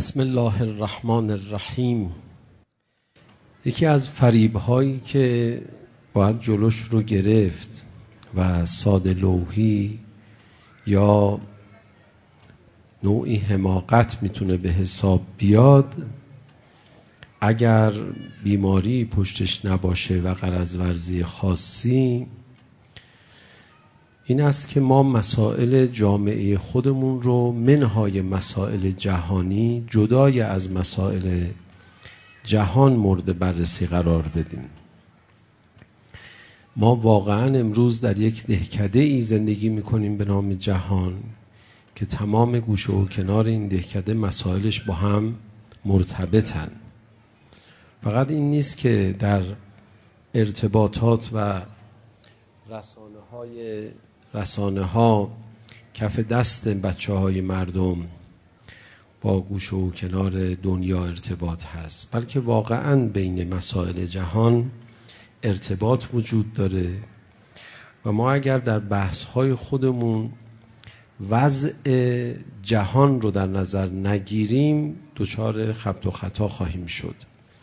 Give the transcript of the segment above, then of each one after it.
بسم الله الرحمن الرحیم. یکی از فریب‌هایی که باید جلوش رو گرفت و ساده لوحی یا نوعی حماقت میتونه به حساب بیاد اگر بیماری پشتش نباشه و غرض ورزی خاصی، این است که ما مسائل جامعه خودمون رو منهای مسائل جهانی جدای از مسائل جهان مورد بررسی قرار بدیم. ما واقعا امروز در یک دهکده ای زندگی میکنیم به نام جهان که تمام گوشه و کنار این دهکده مسائلش با هم مرتبطن. فقط این نیست که در ارتباطات و رسانه ها کف دست بچه های مردم با گوشه و کنار دنیا ارتباط هست، بلکه واقعا بین مسائل جهان ارتباط وجود داره و ما اگر در بحث های خودمون وضع جهان رو در نظر نگیریم دچار خبط و خطا خواهیم شد.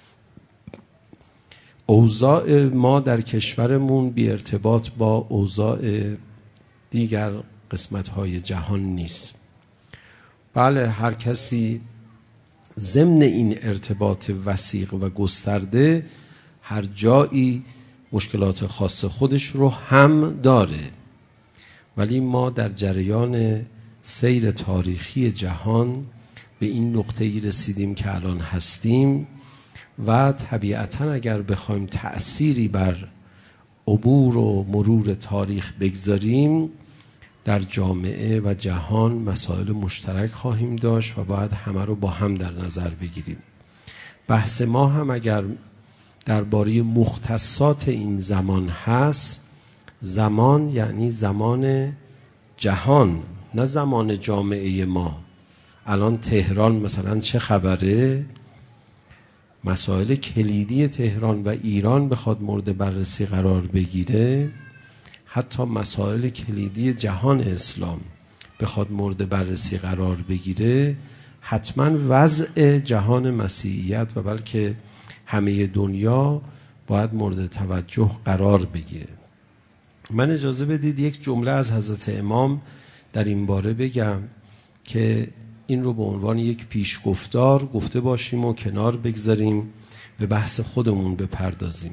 اوضاع ما در کشورمون بی ارتباط با اوضاع دیگر قسمت‌های جهان نیست. بله، هر کسی ضمن این ارتباط وثیق و گسترده هر جایی مشکلات خاص خودش رو هم داره، ولی ما در جریان سیر تاریخی جهان به این نقطه‌ای رسیدیم که الان هستیم و طبیعتاً اگر بخوایم تأثیری بر عبور و مرور تاریخ بگذاریم در جامعه و جهان مسائل مشترک خواهیم داشت و باید همه رو با هم در نظر بگیریم. بحث ما هم اگر درباره مختصات این زمان هست، زمان یعنی زمان جهان، نه زمان جامعه ما. الان تهران مثلا چه خبره؟ مسائل کلیدی تهران و ایران بخواد مورد بررسی قرار بگیره، حتی مسائل کلیدی جهان اسلام بخواد مورد بررسی قرار بگیره، حتما وضع جهان مسیحیت و بلکه همه دنیا باید مورد توجه قرار بگیره. من اجازه بدید یک جمله از حضرت امام در این باره بگم که این رو به عنوان یک پیشگفتار گفته باشیم و کنار بگذاریم به بحث خودمون بپردازیم.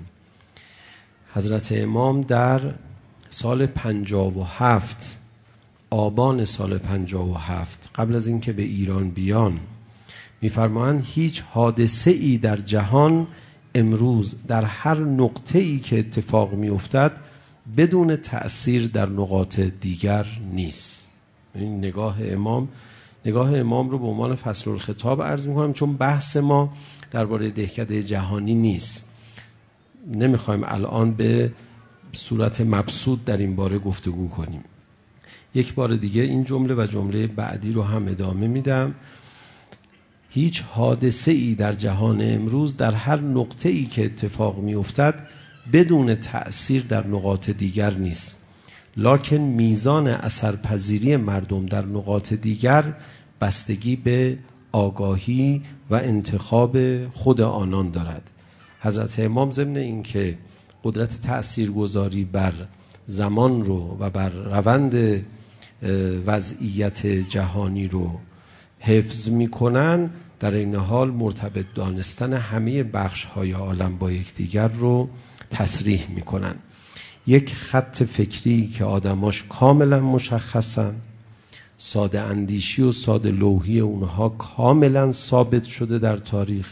حضرت امام در سال 57 آبان سال 57 قبل از اینکه به ایران بیان می‌فرمایند هیچ حادثه‌ای در جهان امروز در هر نقطه‌ای که اتفاق می‌افتد بدون تأثیر در نقاط دیگر نیست. این نگاه امام رو به عنوان فصل الخطاب عرض می‌کنم، چون بحث ما درباره دهکده جهانی نیست. نمی‌خوایم الان به صورت مبسوط در این باره گفتگو کنیم. یک بار دیگه این جمله و جمله بعدی رو هم ادامه میدم. هیچ حادثه‌ای در جهان امروز در هر نقطه‌ای که اتفاق می‌افتد بدون تأثیر در نقاط دیگر نیست، لکن میزان اثرپذیری مردم در نقاط دیگر بستگی به آگاهی و انتخاب خود آنان دارد. حضرت امام ضمن این که قدرت تأثیرگذاری بر زمان رو و بر روند وضعیت جهانی رو حفظ میکنن، در این حال مرتبط دانستن همه بخش‌های عالم با یکدیگر رو تصریح میکنن. یک خط فکری که آدماش کاملا مشخصن، ساده اندیشی و ساده لوحی اونها کاملا ثابت شده در تاریخ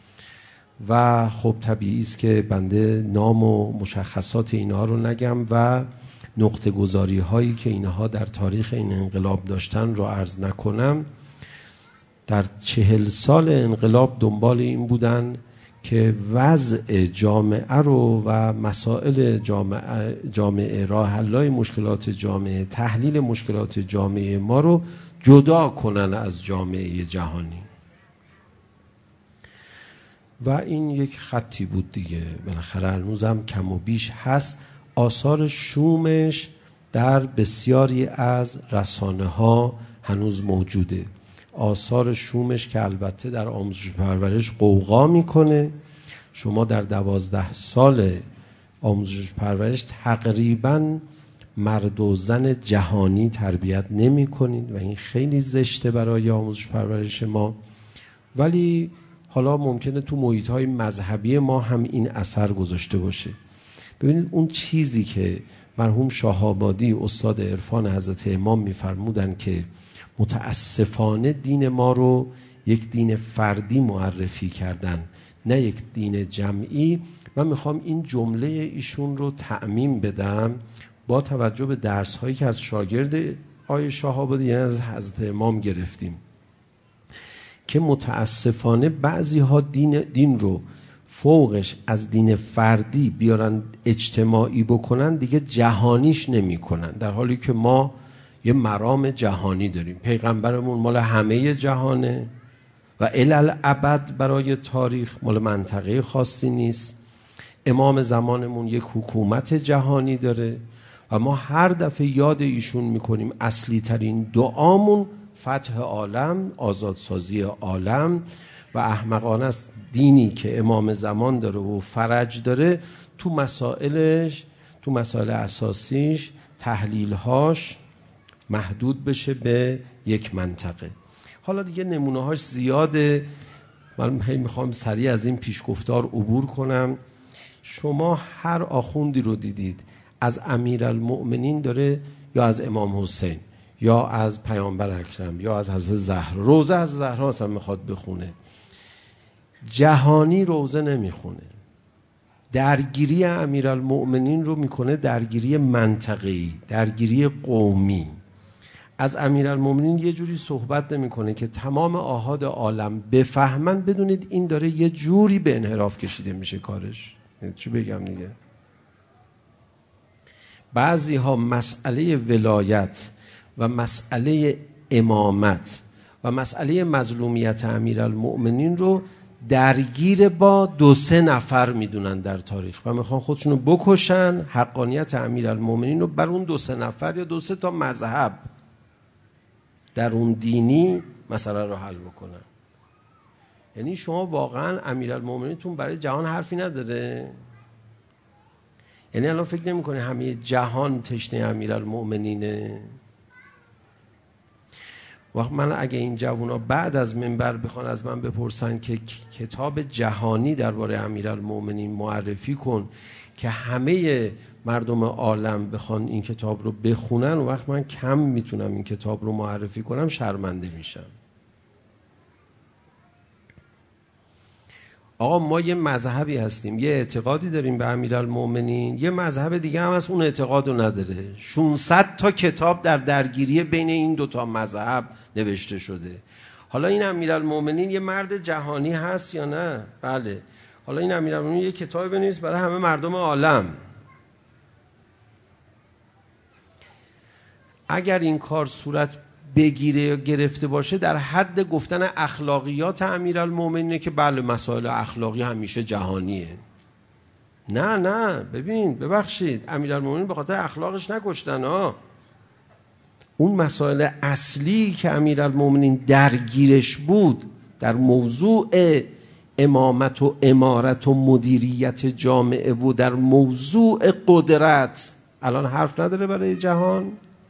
و خب طبیعی است که بنده نام و مشخصات اینها رو نگم و نقطه گذاری هایی که اینها در تاریخ این انقلاب داشتن رو عرض نکنم. در 40 سال انقلاب دنبال این بودن که وضع جامعه رو و مسائل جامعه راه حل‌های مشکلات جامعه، تحلیل مشکلات جامعه ما رو جدا کنن از جامعه جهانی و این یک خطی بود دیگه. بالاخره هنوزم کم و بیش هست. آثار شومش در بسیاری از رسانه ها هنوز موجوده. آثار شومش که البته در آموزش پرورش قوقا میکنه. شما در 12 سال آموزش پرورش تقریباً مرد و زن جهانی تربیت نمی کنید و این خیلی زشته برای آموزش پرورش ما. ولی حالا ممکنه تو محیط‌های مذهبی ما هم این اثر گذاشته باشه. ببینید اون چیزی که مرحوم شاه‌آبادی استاد عرفان حضرت امام می‌فرمودن که متاسفانه دین ما رو یک دین فردی معرفی کردن، نه یک دین جمعی. من میخوام این جمله ایشون رو تعمیم بدم با توجه به درس هایی که از شاگرد آقای شاه‌آبادی یعنی از حضرت امام گرفتیم که متاسفانه بعضی ها دین رو فوقش از دین فردی بیارن اجتماعی بکنن، دیگه جهانیش نمی کنن، در حالی که ما یه مرام جهانی داریم. پیغمبرمون مال همه جهانه و الالعبد برای تاریخ، مال منطقه خاصی نیست. امام زمانمون یک حکومت جهانی داره و ما هر دفعه یاد ایشون میکنیم اصلی ترین دعامون فتح عالم، آزادسازی عالم و احمقانه است دینی که امام زمان داره و فرج داره تو مسائل اساسیش تحلیلهاش محدود بشه به یک منطقه. حالا دیگه نمونه‌هاش زیاده، من میخوام سریع از این پیشگفتار عبور کنم. شما هر آخوندی رو دیدید از امیرالمؤمنین داره یا از امام حسین یا از پیامبر اکرم یا از حضرت زهرا، روزه از زهرا اصلا میخواد بخونه، جهانی روزه نمیخونه. درگیری امیرالمؤمنین رو میکنه درگیری منطقه‌ای، درگیری قومی. از امیرالمؤمنین یه جوری صحبت نمیکنه که تمام آحاد عالم بفهمن. بدونید این داره یه جوری به انحراف کشیده میشه کارش. چی بگم دیگه؟ بعضی ها مسئله ولایت و مسئله امامت و مسئله مظلومیت امیرالمؤمنین رو درگیر با 2-3 نفر میدونن در تاریخ و میخوان خودشونو بکشن، حقانیت امیرالمؤمنین رو بر اون 2-3 نفر یا 2-3 تا مذهب در اون دینی مسئله رو حل بکنن. یعنی شما واقعا امیرالمؤمنینتون برای جهان حرفی نداره؟ یعنی الان فکر نمی‌کنی همه جهان تشنه امیرالمؤمنینه؟ وقت من اگه این جوونا بعد از منبر بخوان از من بپرسن که کتاب جهانی درباره امیرالمؤمنین معرفی کن که همه مردم عالم بخوان این کتاب رو بخونن، و وقت من کم میتونم این کتاب رو معرفی کنم، شرمنده میشم. آقا ما یه مذهبی هستیم، یه اعتقادی داریم به امیرالمؤمنین، یه مذهب دیگه هم هست اون اعتقادو نداره. 600 تا کتاب در درگیری بین این 2 تا مذهب نوشته شده. حالا این امیرالمؤمنین یه مرد جهانی هست یا نه؟ بله. حالا این امیرالمؤمنین یه کتاب بنویس برای همه مردم عالم. اگر این کار صورت بگیره یا گرفته باشه در حد گفتن اخلاقیات امیرالمؤمنینه که بله مسائل اخلاقی همیشه جهانیه. نه ببین، ببخشید، امیرالمؤمنین به خاطر اخلاقش نکشتن ها. اون مسائل اصلی که امیرالمؤمنین درگیرش بود در موضوع امامت و امارت و مدیریت جامعه و در موضوع قدرت الان حرف نداره برای جهان.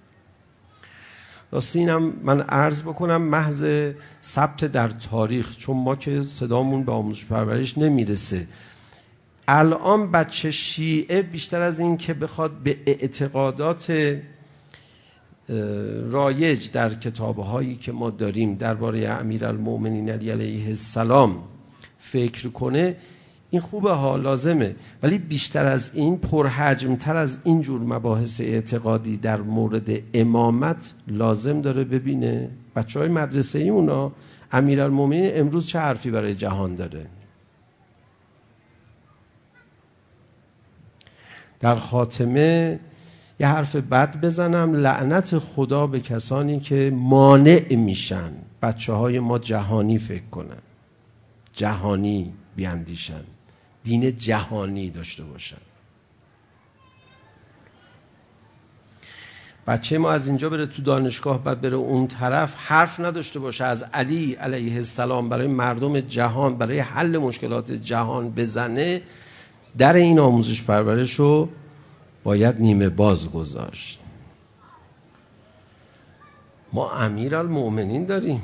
راستینم من عرض بکنم محض ثبت در تاریخ، چون ما که صدامون به آموزش پرورش نمیرسه. الان بچه شیعه بیشتر از این که بخواد به اعتقادات رایج در کتاب‌هایی که ما داریم درباره امیرالمؤمنین علیه السلام فکر کنه، این خوبه ها، لازمه، ولی بیشتر از این، پرحجمتر از این جور مباحث اعتقادی در مورد امامت لازم داره ببینه. بچه‌های مدرسه‌ای اونا امیرالمؤمنین امروز چه حرفی برای جهان داره. در خاتمه یه حرف بد بزنم، لعنت خدا به کسانی که مانع میشن بچه‌های ما جهانی فکر کنن، جهانی بیاندیشن، دین جهانی داشته باشن. بچه ما از اینجا بره تو دانشگاه، بعد بره اون طرف، حرف نداشته باشه از علی علیه السلام برای مردم جهان، برای حل مشکلات جهان بزنه، در این آموزش پرورش رو باید نیمه باز گذاشت. ما امیرالمؤمنین داریم.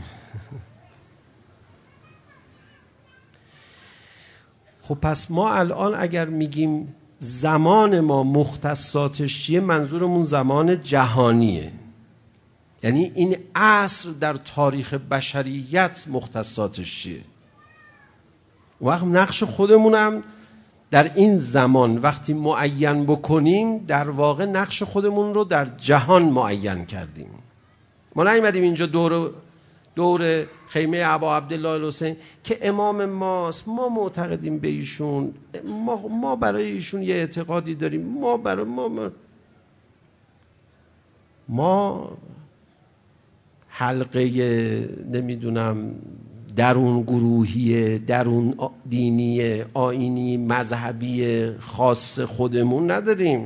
خب پس ما الان اگر میگیم زمان ما مختصاتش چیه، منظورمون زمان جهانیه. یعنی این عصر در تاریخ بشریت مختصاتش چیه. وقت نقش خودمونم در این زمان وقتی معین بکنیم، در واقع نقش خودمون رو در جهان معین کردیم. ما نیومدیم اینجا دور خیمه ابا عبدالله الحسین که امام ماست، ما معتقدیم به ایشون، ما برای ایشون یه اعتقادی داریم، ما حلقه نمیدونم درون گروهی، درون دینی، آیینی، مذهبی خاص خودمون نداریم.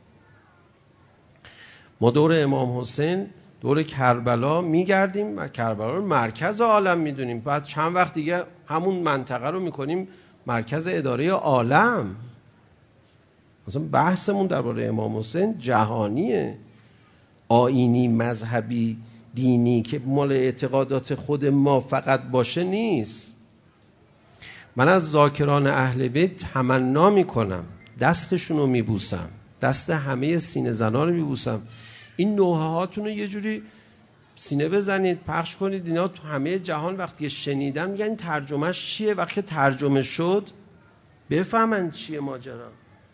ما دور امام حسین، دور کربلا میگردیم و کربلا رو مرکز عالم میدونیم. بعد چند وقت دیگه همون منطقه رو میکنیم مرکز اداره عالم. مثلا بحثمون درباره امام حسین جهانیه، آیینی، مذهبی، دینی که مال اعتقادات خود ما فقط باشه نیست. من از ذاکران اهل بیت تمنا میکنم، دستشون رو میبوسم، دست همه سینه زنا رو میبوسم، این نوحه هاتون رو یه جوری سینه بزنید، پخش کنید، اینا تو همه جهان وقتی شنیدن میگن این ترجمهش چیه، وقتی ترجمه شد بفهمن چیه ماجرا.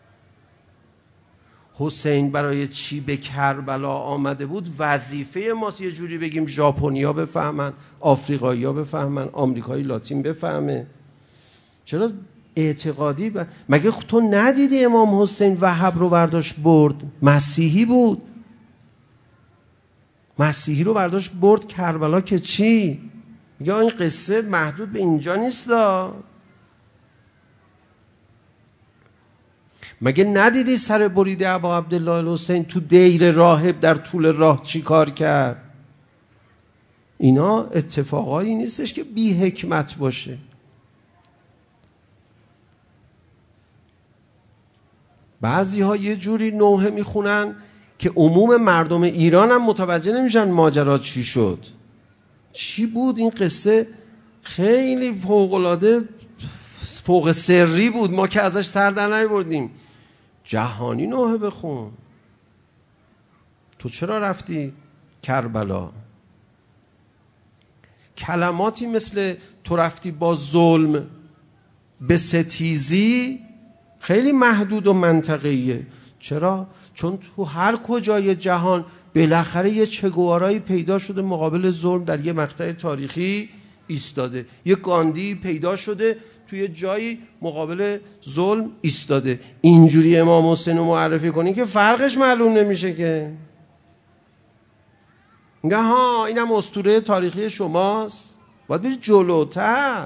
حسین برای چی به کربلا آمده بود وظیفه ماست یه جوری بگیم ژاپنیا بفهمن، آفریقایی‌ها بفهمن، آمریکایی لاتین بفهمه. چرا اعتقادی مگه تو ندیدی امام حسین وهب رو برداشت برد؟ مسیحی بود، مسیحی رو برداشت برد کربلا که چی؟ میگه این قصه محدود به اینجا نیست مگه ندیدی سر بریده ابا عبدالله الحسین تو دیر راهب در طول راه چی کار کرد؟ اینا اتفاقایی نیستش که بی حکمت باشه. بعضی ها یه جوری نوحه میخونن که عموم مردم ایران هم متوجه نمیشن ماجرا چی شد، چی بود این قصه. خیلی فوق‌العاده فوق سری بود، ما که ازش سر در نمیبردیم. جهانی نوحه بخون. تو چرا رفتی کربلا؟ کلماتی مثل تو رفتی با ظلم به ستیزی خیلی محدود و منطقیه. چرا؟ چون تو هر کجای جهان بالاخره یه چگوارایی پیدا شده مقابل ظلم در یه مقطع تاریخی ایستاده، یه گاندی پیدا شده توی جایی مقابل ظلم ایستاده. اینجوری امام حسین رو معرفی کنی که فرقش معلوم نمیشه که. میگه ها اینم اسطوره تاریخی شماست، باید بری جلوتر.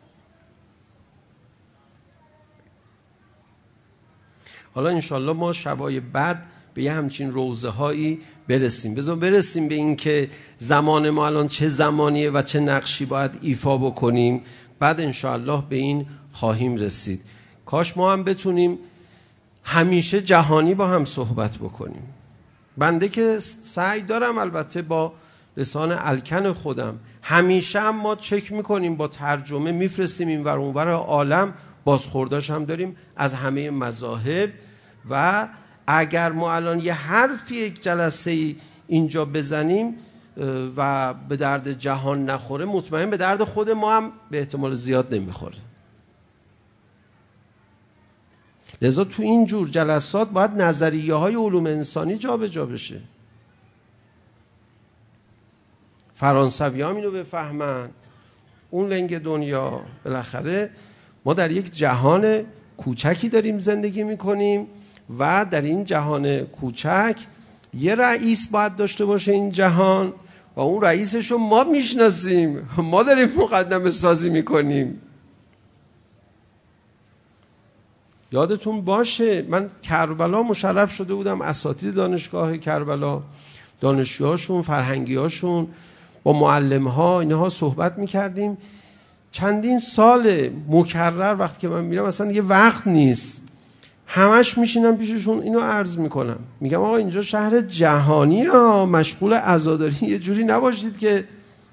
حالا انشالله ما شبای بعد به یه همچین روزه هایی برسیم. برسیم به این که زمان ما الان چه زمانیه و چه نقشی باید ایفا بکنیم. بعد انشالله به این خواهیم رسید. کاش ما هم بتونیم همیشه جهانی با هم صحبت بکنیم. بنده که سعی دارم البته با لسان الکن خودم، همیشه هم ما چک میکنیم، با ترجمه میفرستیم این ور اون ور عالم، بازخورداش هم داریم از همه مذاهب. و اگر ما الان یه حرفی یک جلسه اینجا بزنیم و به درد جهان نخوره، مطمئن به درد خود ما هم به احتمال زیاد نمیخوره. لذا تو این جور جلسات باید نظریه های علوم انسانی جا به جا بشه. فرانسوی هم اینو بفهمن، اون لنگ دنیا. بالاخره ما در یک جهان کوچکی داریم زندگی میکنیم و در این جهان کوچک یه رئیس باید داشته باشه این جهان، و اون رئیسشو ما میشناسیم، ما داریم مقدمه سازی میکنیم. یادتون باشه من کربلا مشرف شده بودم، اساتید دانشگاه کربلا دانشجوهاشون، فرهنگیاشون، با معلم‌ها اینها صحبت می‌کردیم. چندین سال مکرر وقتی که من میرم اصلا دیگه وقت نیست، همش میشینم پیششون اینو عرض میکنم، میگم آقا اینجا شهر جهانی ها، مشغول عزاداری یه جوری نباشید که.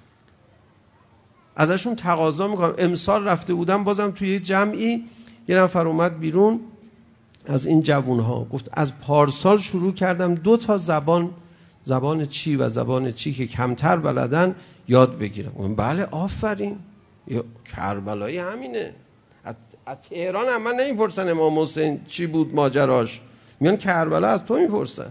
ازشون تقاضا میکنم. امسال رفته بودم بازم توی یه جمعی، یه نفر اومد بیرون از این جوونها گفت از پارسال شروع کردم 2 تا زبان چی و زبان چی که کمتر بلدن یاد بگیرم. بله آفرین، کربلایی همینه. از تهران هم من نمیپرسن امام حسین چی بود ماجراش، میان کربلا از تو میپرسن.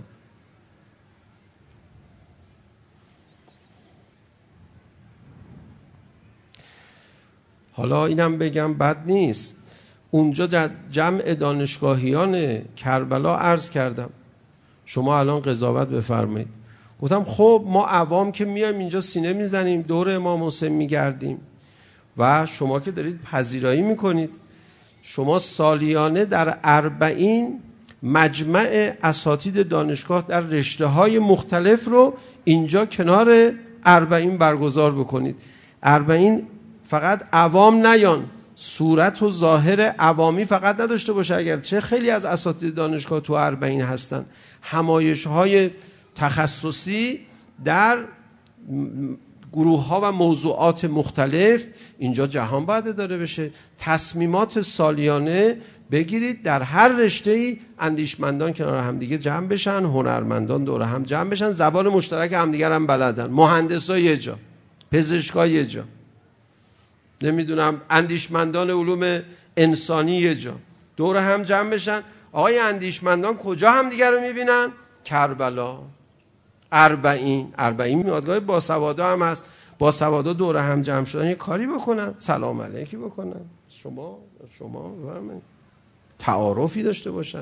حالا اینم بگم بد نیست، اونجا جمع دانشگاهیان کربلا عرض کردم شما الان قضاوت بفرمایید. گفتم خب ما عوام که میایم اینجا سینه میزنیم، دور امام حسین میگردیم و شما که دارید پذیرایی میکنید. شما سالیانه در 40 مجمع اساتید دانشگاه در رشته‌های مختلف رو اینجا کنار 40 برگزار بکنید. 40 فقط عوام نیان، صورت و ظاهر عوامی فقط نداشته باشه، اگرچه خیلی از اساتید دانشگاه تو 40 هستن. همایش‌های تخصصی در گروه‌ها و موضوعات مختلف اینجا جهان باید اداره بشه. تصمیمات سالیانه بگیرید در هر رشته‌ای اندیشمندان کنار هم دیگه جمع بشن، هنرمندان دور هم جمع بشن، زبان مشترک همدیگر هم بلدن، مهندسا یه جا، پزشکا یه جا، نمیدونم اندیشمندان علوم انسانی یه جا، دور هم جمع بشن. آقای اندیشمندان کجا هم دیگر رو میبینن؟ کربلا. 40 میادگاه باسوادا هم هست، باسوادا دور هم جمع شدن یه کاری بکنن، سلام علیکی بکنن، شما بفرمایید، تعارفی داشته باشن.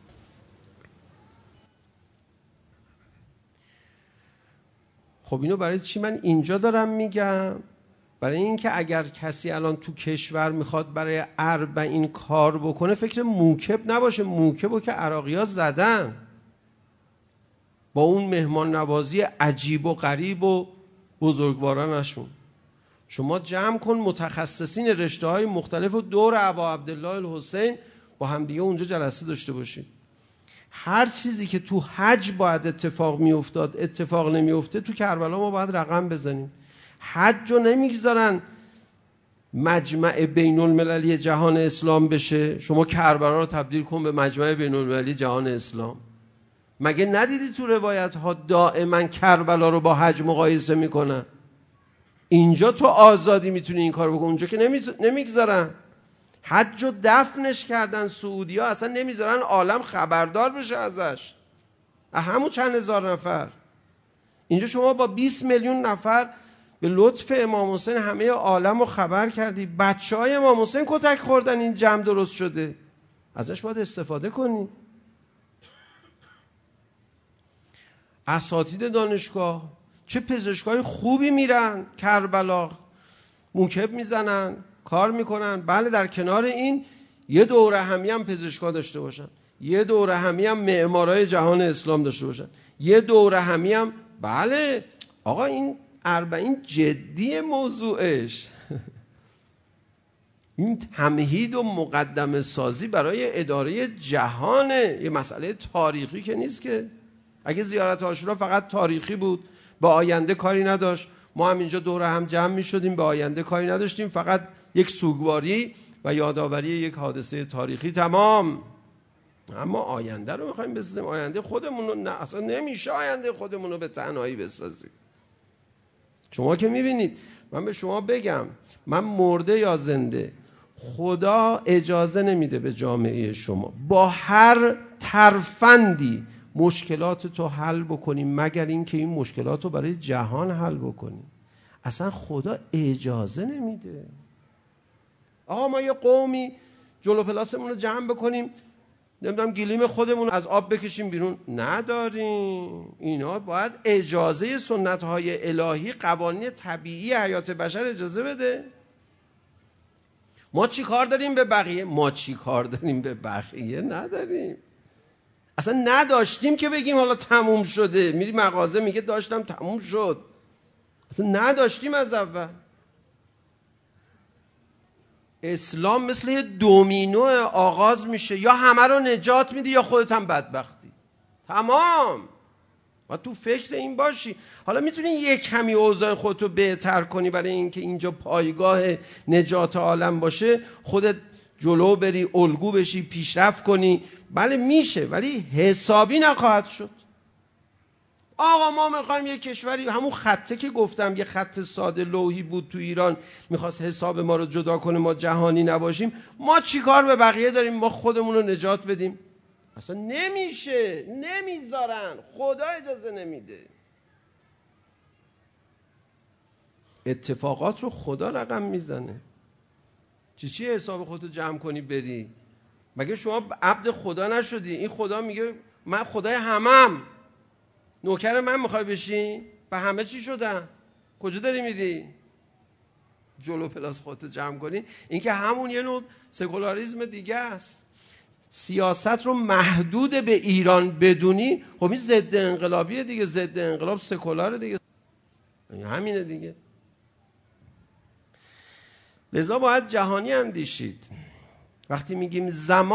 خب اینو برای چی من اینجا دارم میگم؟ برای اینکه اگر کسی الان تو کشور میخواد برای 40 کار بکنه فکر موکب نباشه. موکبو که عراقی‌ها زدن با اون مهمان نوازی عجیب و غریب و بزرگوارانشون. شما جمع کن متخصصین رشته‌های مختلف و دور ابا عبدالله الحسین با همدیگه اونجا جلسه داشته باشید. هر چیزی که تو حج باید اتفاق میافتاد اتفاق نمیفته، تو کربلا ما باید رقم بزنیم. حج رو نمیگذارن مجمع بین المللی جهان اسلام بشه، شما کربلا رو تبدیل کن به مجمع بین المللی جهان اسلام. مگه ندیدی تو روایت ها دائما کربلا رو با حج مقایسه میکنن؟ اینجا تو آزادی میتونی این کار بکنی، اونجا که نمیگذارن. حج رو دفنش کردن سعودی ها، اصلا نمیذارن عالم خبردار بشه ازش، همون چند هزار نفر. اینجا شما با 20 میلیون نفر به لطف امام حسین همه عالم رو خبر کردی. بچه های امام حسین کتک خوردن، این جمع درست شده، ازش باید استفاده کنی. اساتید دانشگاه چه پزشکای خوبی میرن کربلا، موکب میزنن، کار میکنن. بله در کنار این یه دوره همی هم پزشکا داشته باشن، یه دوره همی هم معمارای جهان اسلام داشته باشن، یه دوره همی هم. بله آقا این 40 جدی موضوعش این تمهید و مقدمه سازی برای اداره جهانه، یه مسئله تاریخی که نیست که. اگه زیارت عاشورا فقط تاریخی بود، به آینده کاری نداشت، ما هم اینجا دور هم جمع می شدیم، به آینده کاری نداشتیم، فقط یک سوگواری و یادآوری یک حادثه تاریخی، تمام. اما آینده رو میخوایم بسازیم، آینده خودمون رو نه، اصلا نمیشه آینده خودمون رو به تنهایی بسازیم. شما که میبینید، من به شما بگم، من مرده یا زنده، خدا اجازه نمیده به جامعه شما با هر ترفندی مشکلات تو حل بکنیم مگر اینکه این مشکلات رو برای جهان حل بکنیم. اصلا خدا اجازه نمیده. آقا ما یه قومی جلو پلاسمون رو جمع بکنیم، نمیدونم گلیم خودمون از آب بکشیم بیرون، نداریم. اینا باید اجازه سنت های الهی، قوانین طبیعی حیات بشر اجازه بده. ما چی کار داریم به بقیه؟ ما چی کار داریم به بقیه؟ نداریم. اصلا نداشتیم که بگیم حالا تموم شده. میری مغازه میگه داشتم تموم شد. اصلا نداشتیم از اول. اسلام مثل یه دومینو آغاز میشه، یا همه رو نجات میدی یا خودت هم بدبختی. تمام. و تو فکر این باشی. حالا میتونی یک کمی اوضاع خودتو بهتر کنی برای اینکه اینجا پایگاه نجات عالم باشه، خودت جلو بری، الگو بشی، پیشرفت کنی. بله میشه، ولی حسابی نخواهد شد. آقا ما میخوایم یه کشوری، همون خطه که گفتم یه خط ساده لوحی بود تو ایران، میخواست حساب ما رو جدا کنه، ما جهانی نباشیم. ما چی کار به بقیه داریم؟ ما خودمون رو نجات بدیم؟ اصلا نمیشه، نمیذارن، خدا اجازه نمیده. اتفاقات رو خدا رقم میزنه. چی حساب خودتو جمع کنی بری؟ مگه شما عبد خدا نشدی؟ این خدا میگه من خدای همم، نوکر من میخوای بشی؟ به همه چی شدن؟ کجا داری میدی؟ جلو پلاس خودتو جمع کنی. این که همون یه نوع سکولاریسم دیگه است. سیاست رو محدود به ایران بدونی، خب این ضد انقلابیه دیگه. ضد انقلاب سکولاره دیگه، همینه دیگه. لذا باید جهانی اندیشید. وقتی میگیم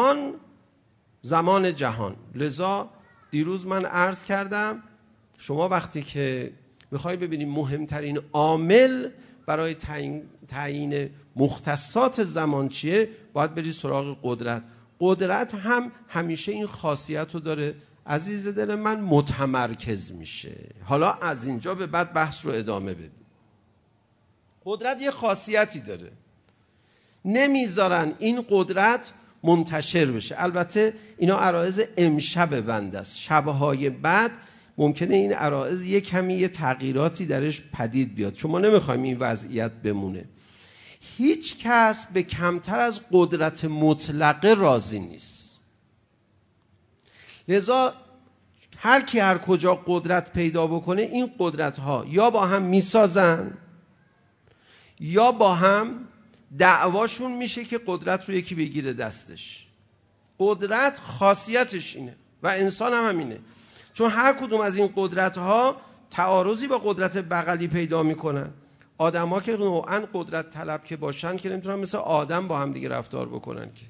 زمان جهان. لذا دیروز من عرض کردم شما وقتی که میخوای ببینی مهمترین عامل برای تعیین مختصات زمان چیه، باید بری سراغ قدرت. قدرت هم همیشه این خاصیت رو داره، عزیز دل من، متمرکز میشه. حالا از اینجا به بعد بحث رو ادامه بدیم. قدرت یه خاصیتی داره، نمیذارن این قدرت منتشر بشه. البته اینا عرایض امشب بنده است. شبهای بعد ممکنه این عرایض یه کمی یه تغییراتی درش پدید بیاد، چون ما نمیخوایم این وضعیت بمونه. هیچ کس به کمتر از قدرت مطلقه راضی نیست. لذا هر کی هر کجا قدرت پیدا بکنه، این قدرت ها یا با هم میسازن یا با هم دعواشون میشه که قدرت رو یکی بگیره دستش. قدرت خاصیتش اینه و انسان هم همینه، چون هر کدوم از این قدرت ها تعارضی با قدرت بغلی پیدا میکنن. آدم ها که نوعاً قدرت طلب که باشن که نمیتونن مثل آدم با هم دیگه رفتار بکنن، که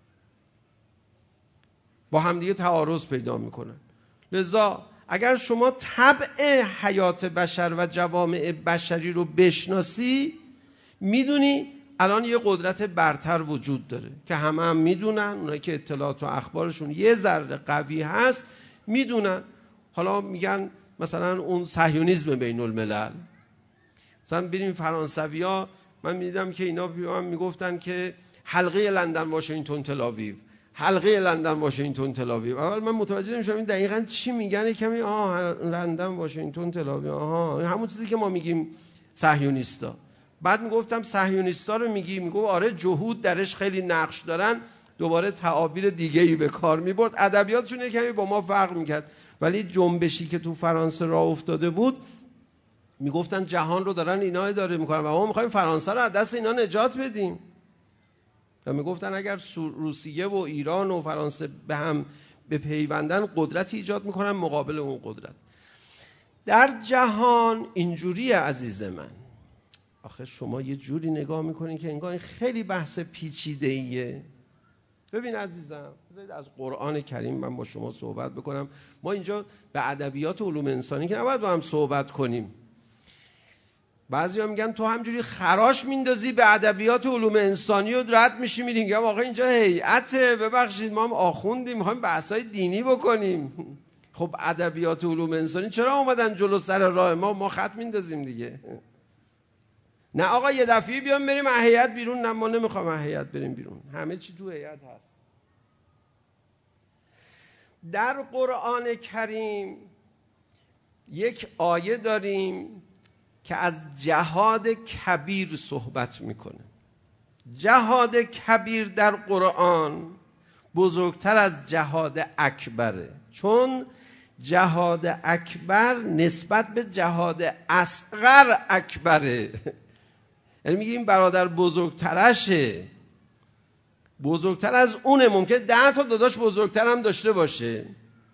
با هم دیگه تعارض پیدا میکنن. لذا اگر شما طبع حیات بشر و جوامع بشری رو بشناسی، میدونی الان یه قدرت برتر وجود داره که همه هم میدونن. اونایی که اطلاعات و اخبارشون یه ذره قوی هست میدونن. حالا میگن مثلا اون صهیونیسم بین الملل. مثلا بریم فرانسویا، من میدیدم که اینا من میگفتن که حلقه لندن واشنگتن تل آویو، حلقه لندن واشنگتن تل آویو. اول من متوجه نمیشم این دقیقاً چی میگن. کمی لندن واشنگتن تل آویو، همون چیزی که ما میگیم صهیونیستا. بعد میگفتم صهیونیستا رو میگو آره جهود درش خیلی نقش دارن، دوباره تعابیر دیگه‌ای به کار میبرد. ادبیاتشون کمی با ما فرق میکرد. ولی جنبشی که تو فرانسه راه افتاده بود، میگفتن جهان رو دارن اینا اداره میکنن و ما میخوایم فرانسه رو از دست اینا نجات بدیم. و میگفتن اگر روسیه و ایران و فرانسه به هم بپیوندن، قدرتی ایجاد میکنن مقابل اون قدرت. در جهان اینجوریه عزیز من. آخه شما یه جوری نگاه میکنین که انگار این خیلی بحث پیچیده‌ایه. ببین عزیزم، بذارید از قرآن کریم من با شما صحبت بکنم. ما اینجا به ادبیات علوم انسانی که نباید با هم صحبت کنیم. بعضیا میگن تو همجوری خراش میندازی به ادبیات علوم انسانی و رد میشی میریم. میگم آقا اینجا هیئته، ببخشید ما هم آخوندیم، میخوایم بحثای دینی بکنیم. خب ادبیات علوم انسانی چرا اومدن جلو سر راه ما خط میندازیم دیگه؟ نه آقا یه دفعه بیام بریم هیئت بیرون. نه ما نمیخوام هیئت بریم بیرون، همه چی تو هیئت هست. در قرآن کریم یک آیه داریم که از جهاد کبیر صحبت میکنه. جهاد کبیر در قرآن بزرگتر از جهاد اکبره، چون جهاد اکبر نسبت به جهاد اصغر اکبره. یعنی میگه این برادر بزرگترشه، بزرگتر از اونه. ممکنه 10 تا داداش بزرگتر هم داشته باشه،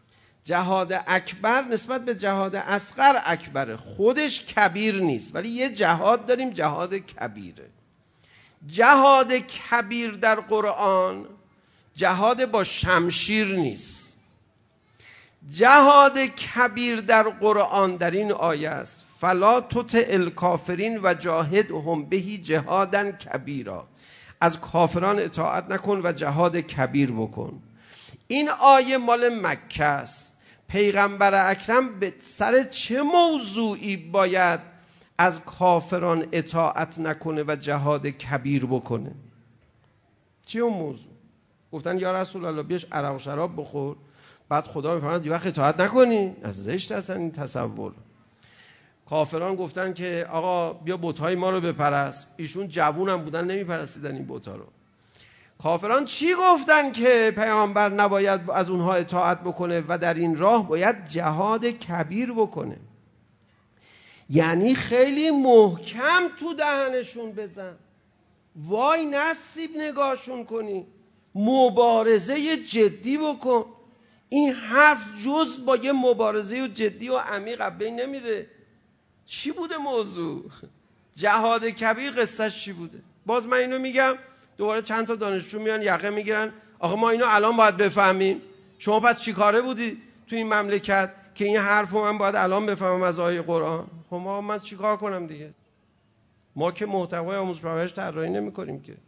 جهاد اکبر نسبت به جهاد اصغر اکبره، خودش کبیر نیست، ولی یه جهاد داریم جهاد کبیره. جهاد کبیر در قرآن جهاد با شمشیر نیست. جهاد کبیر در قرآن در این آیه است فلا تطع الکافرین و جاهدهم بهی جهادا کبیرا، از کافران اطاعت نکن و جهاد کبیر بکن. این آیه مال مکه است. پیغمبر اکرم به سر چه موضوعی باید از کافران اطاعت نکنه و جهاد کبیر بکنه؟ چی اون موضوع؟ گفتن یا رسول الله بیاش عرق و شراب بخور، بعد خدا میفرماید یه وقت اطاعت نکنی. از زشت هستن این تصور. کافران گفتن که آقا بیا بت‌های ما رو بپرست، ایشون جوونم بودن نمیپرستیدن این بت‌ها رو. کافران چی گفتن که پیامبر نباید از اونها اطاعت بکنه و در این راه باید جهاد کبیر بکنه؟ یعنی خیلی محکم تو دهنشون بزن، وای نصیب نگاهشون کنی، مبارزه جدی بکن. این حرف جز با یه مبارزه جدی و عمیق بین نمیره. چی بوده موضوع؟ جهاد کبیر قصهش چی بوده؟ باز من اینو میگم، دوباره چند تا دانشجو میان یقه میگیرن آقا ما اینو الان باید بفهمیم. شما پس چی کاره بودی تو این مملکت که این حرفو من باید الان بفهمم از آیه قرآن؟ خب من چی کار کنم دیگه؟ ما که محتوای آموزش پرورش طراحی نمی‌کنیم که.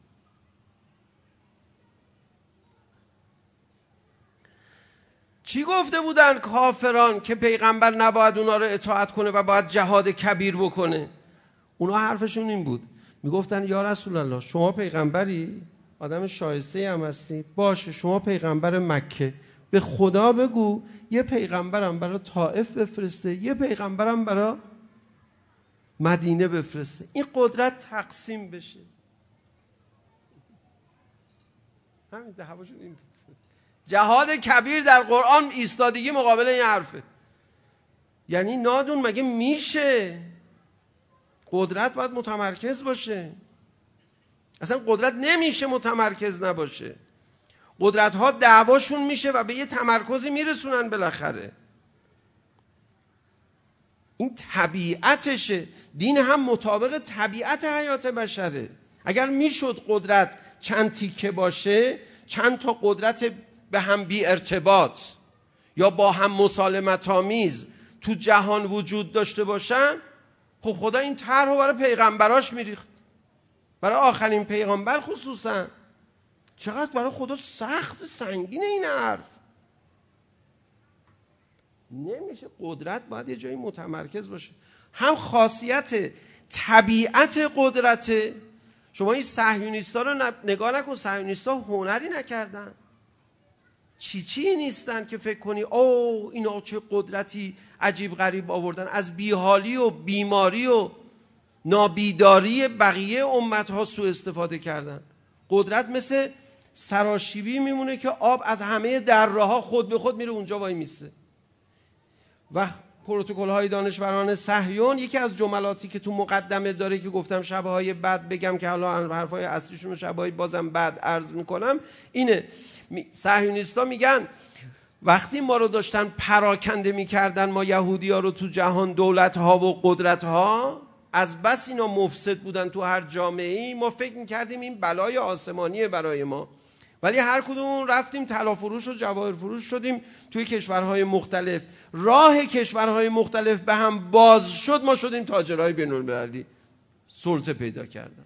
چی گفته بودن کافران که پیغمبر نباید اونا رو اطاعت کنه و باید جهاد کبیر بکنه؟ اونا حرفشون این بود، میگفتن یا رسول الله شما پیغمبری، آدم شایسته هم هستی، باشه شما پیغمبر مکه، به خدا بگو یه پیغمبرم برای طائف بفرسته، یه پیغمبرم برای مدینه بفرسته، این قدرت تقسیم بشه. همین دعواشون این بود. جهاد کبیر در قرآن ایستادگی مقابل این حرفه. یعنی نادون مگه میشه؟ قدرت باید متمرکز باشه. اصلا قدرت نمیشه متمرکز نباشه. قدرت ها دعواشون میشه و به یه تمرکزی میرسونن بالاخره. این طبیعتشه. دین هم مطابق طبیعت حیات بشره. اگر میشد قدرت چند تیکه باشه، چند تا قدرت به هم بی ارتباط یا با هم مسالمت آمیز تو جهان وجود داشته باشن، خب خدا این طرحو برای پیغمبراش میریخت، برای آخرین پیغمبر خصوصا. چقدر برای خدا سخت سنگین این حرف. نمیشه. قدرت باید یه جایی متمرکز باشه. هم خاصیت طبیعت قدرت. شما این صهیونیستا رو نگاه نکن، صهیونیستا هنری نکردن، چی نیستن که فکر کنی اوه اینا چه قدرتی عجیب غریب آوردن. از بیحالی و بیماری و نابیداری بقیه امتها سوء استفاده کردن. قدرت مثل سراشیبی میمونه که آب از همه دره‌ها خود به خود میره اونجا وای میسه. و پروتکل های دانشوران صهیون، یکی از جملاتی که تو مقدمه داره که گفتم شبه های بعد بگم که حالا حرفای اصلیشون رو شبه های بازم بعد عرض میکنم، اینه صهیونیستا میگن وقتی ما رو داشتن پراکنده میکردن ما یهودی ها رو تو جهان، دولت ها و قدرت ها، از بس اینا مفسد بودن تو هر جامعه‌ای، ما فکر میکردیم این بلای آسمانیه برای ما، ولی هر کدوم رفتیم طلا فروش و جواهر فروش شدیم توی کشورهای مختلف. راه کشورهای مختلف به هم باز شد، ما شدیم تاجرهای بین‌المللی، سلطه پیدا کردن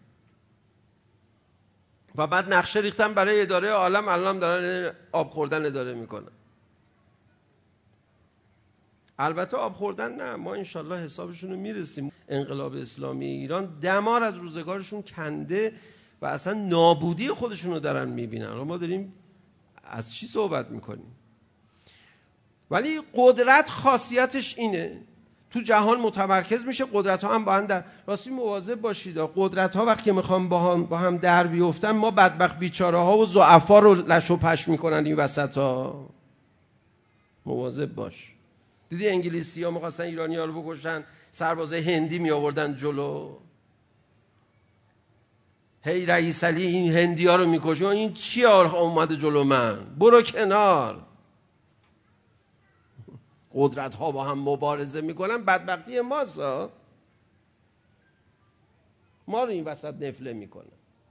و بعد نقشه ریختن برای اداره عالم. الان دارن آب خوردن اداره میکنن. البته آب خوردن نه، ما انشالله حسابشون رو میرسیم. انقلاب اسلامی ایران دمار از روزگارشون کنده و اصلا نابودی خودشون رو دارن میبینن. ما داریم از چی صحبت میکنیم؟ ولی قدرت خاصیتش اینه، تو جهان متمرکز میشه. قدرت ها هم با هم در راستی مواظب باشید. قدرت ها وقتی میخوام با هم در بیفتن، ما بدبخت بیچاره ها و ضعفا رو لش و پش میکنن این وسط ها. مواظب باش. دیدی انگلیسی ها میخواستن ایرانی ها رو بکشن، سربازای هندی می آوردن جلو. هی رئیس علی این هندی ها رو میکشه، این چی اومده جلو من؟ برو کنار. قدرت ها با هم مبارزه میکنن، بدبختی ماست. ما رو این وسط نفله میکنن.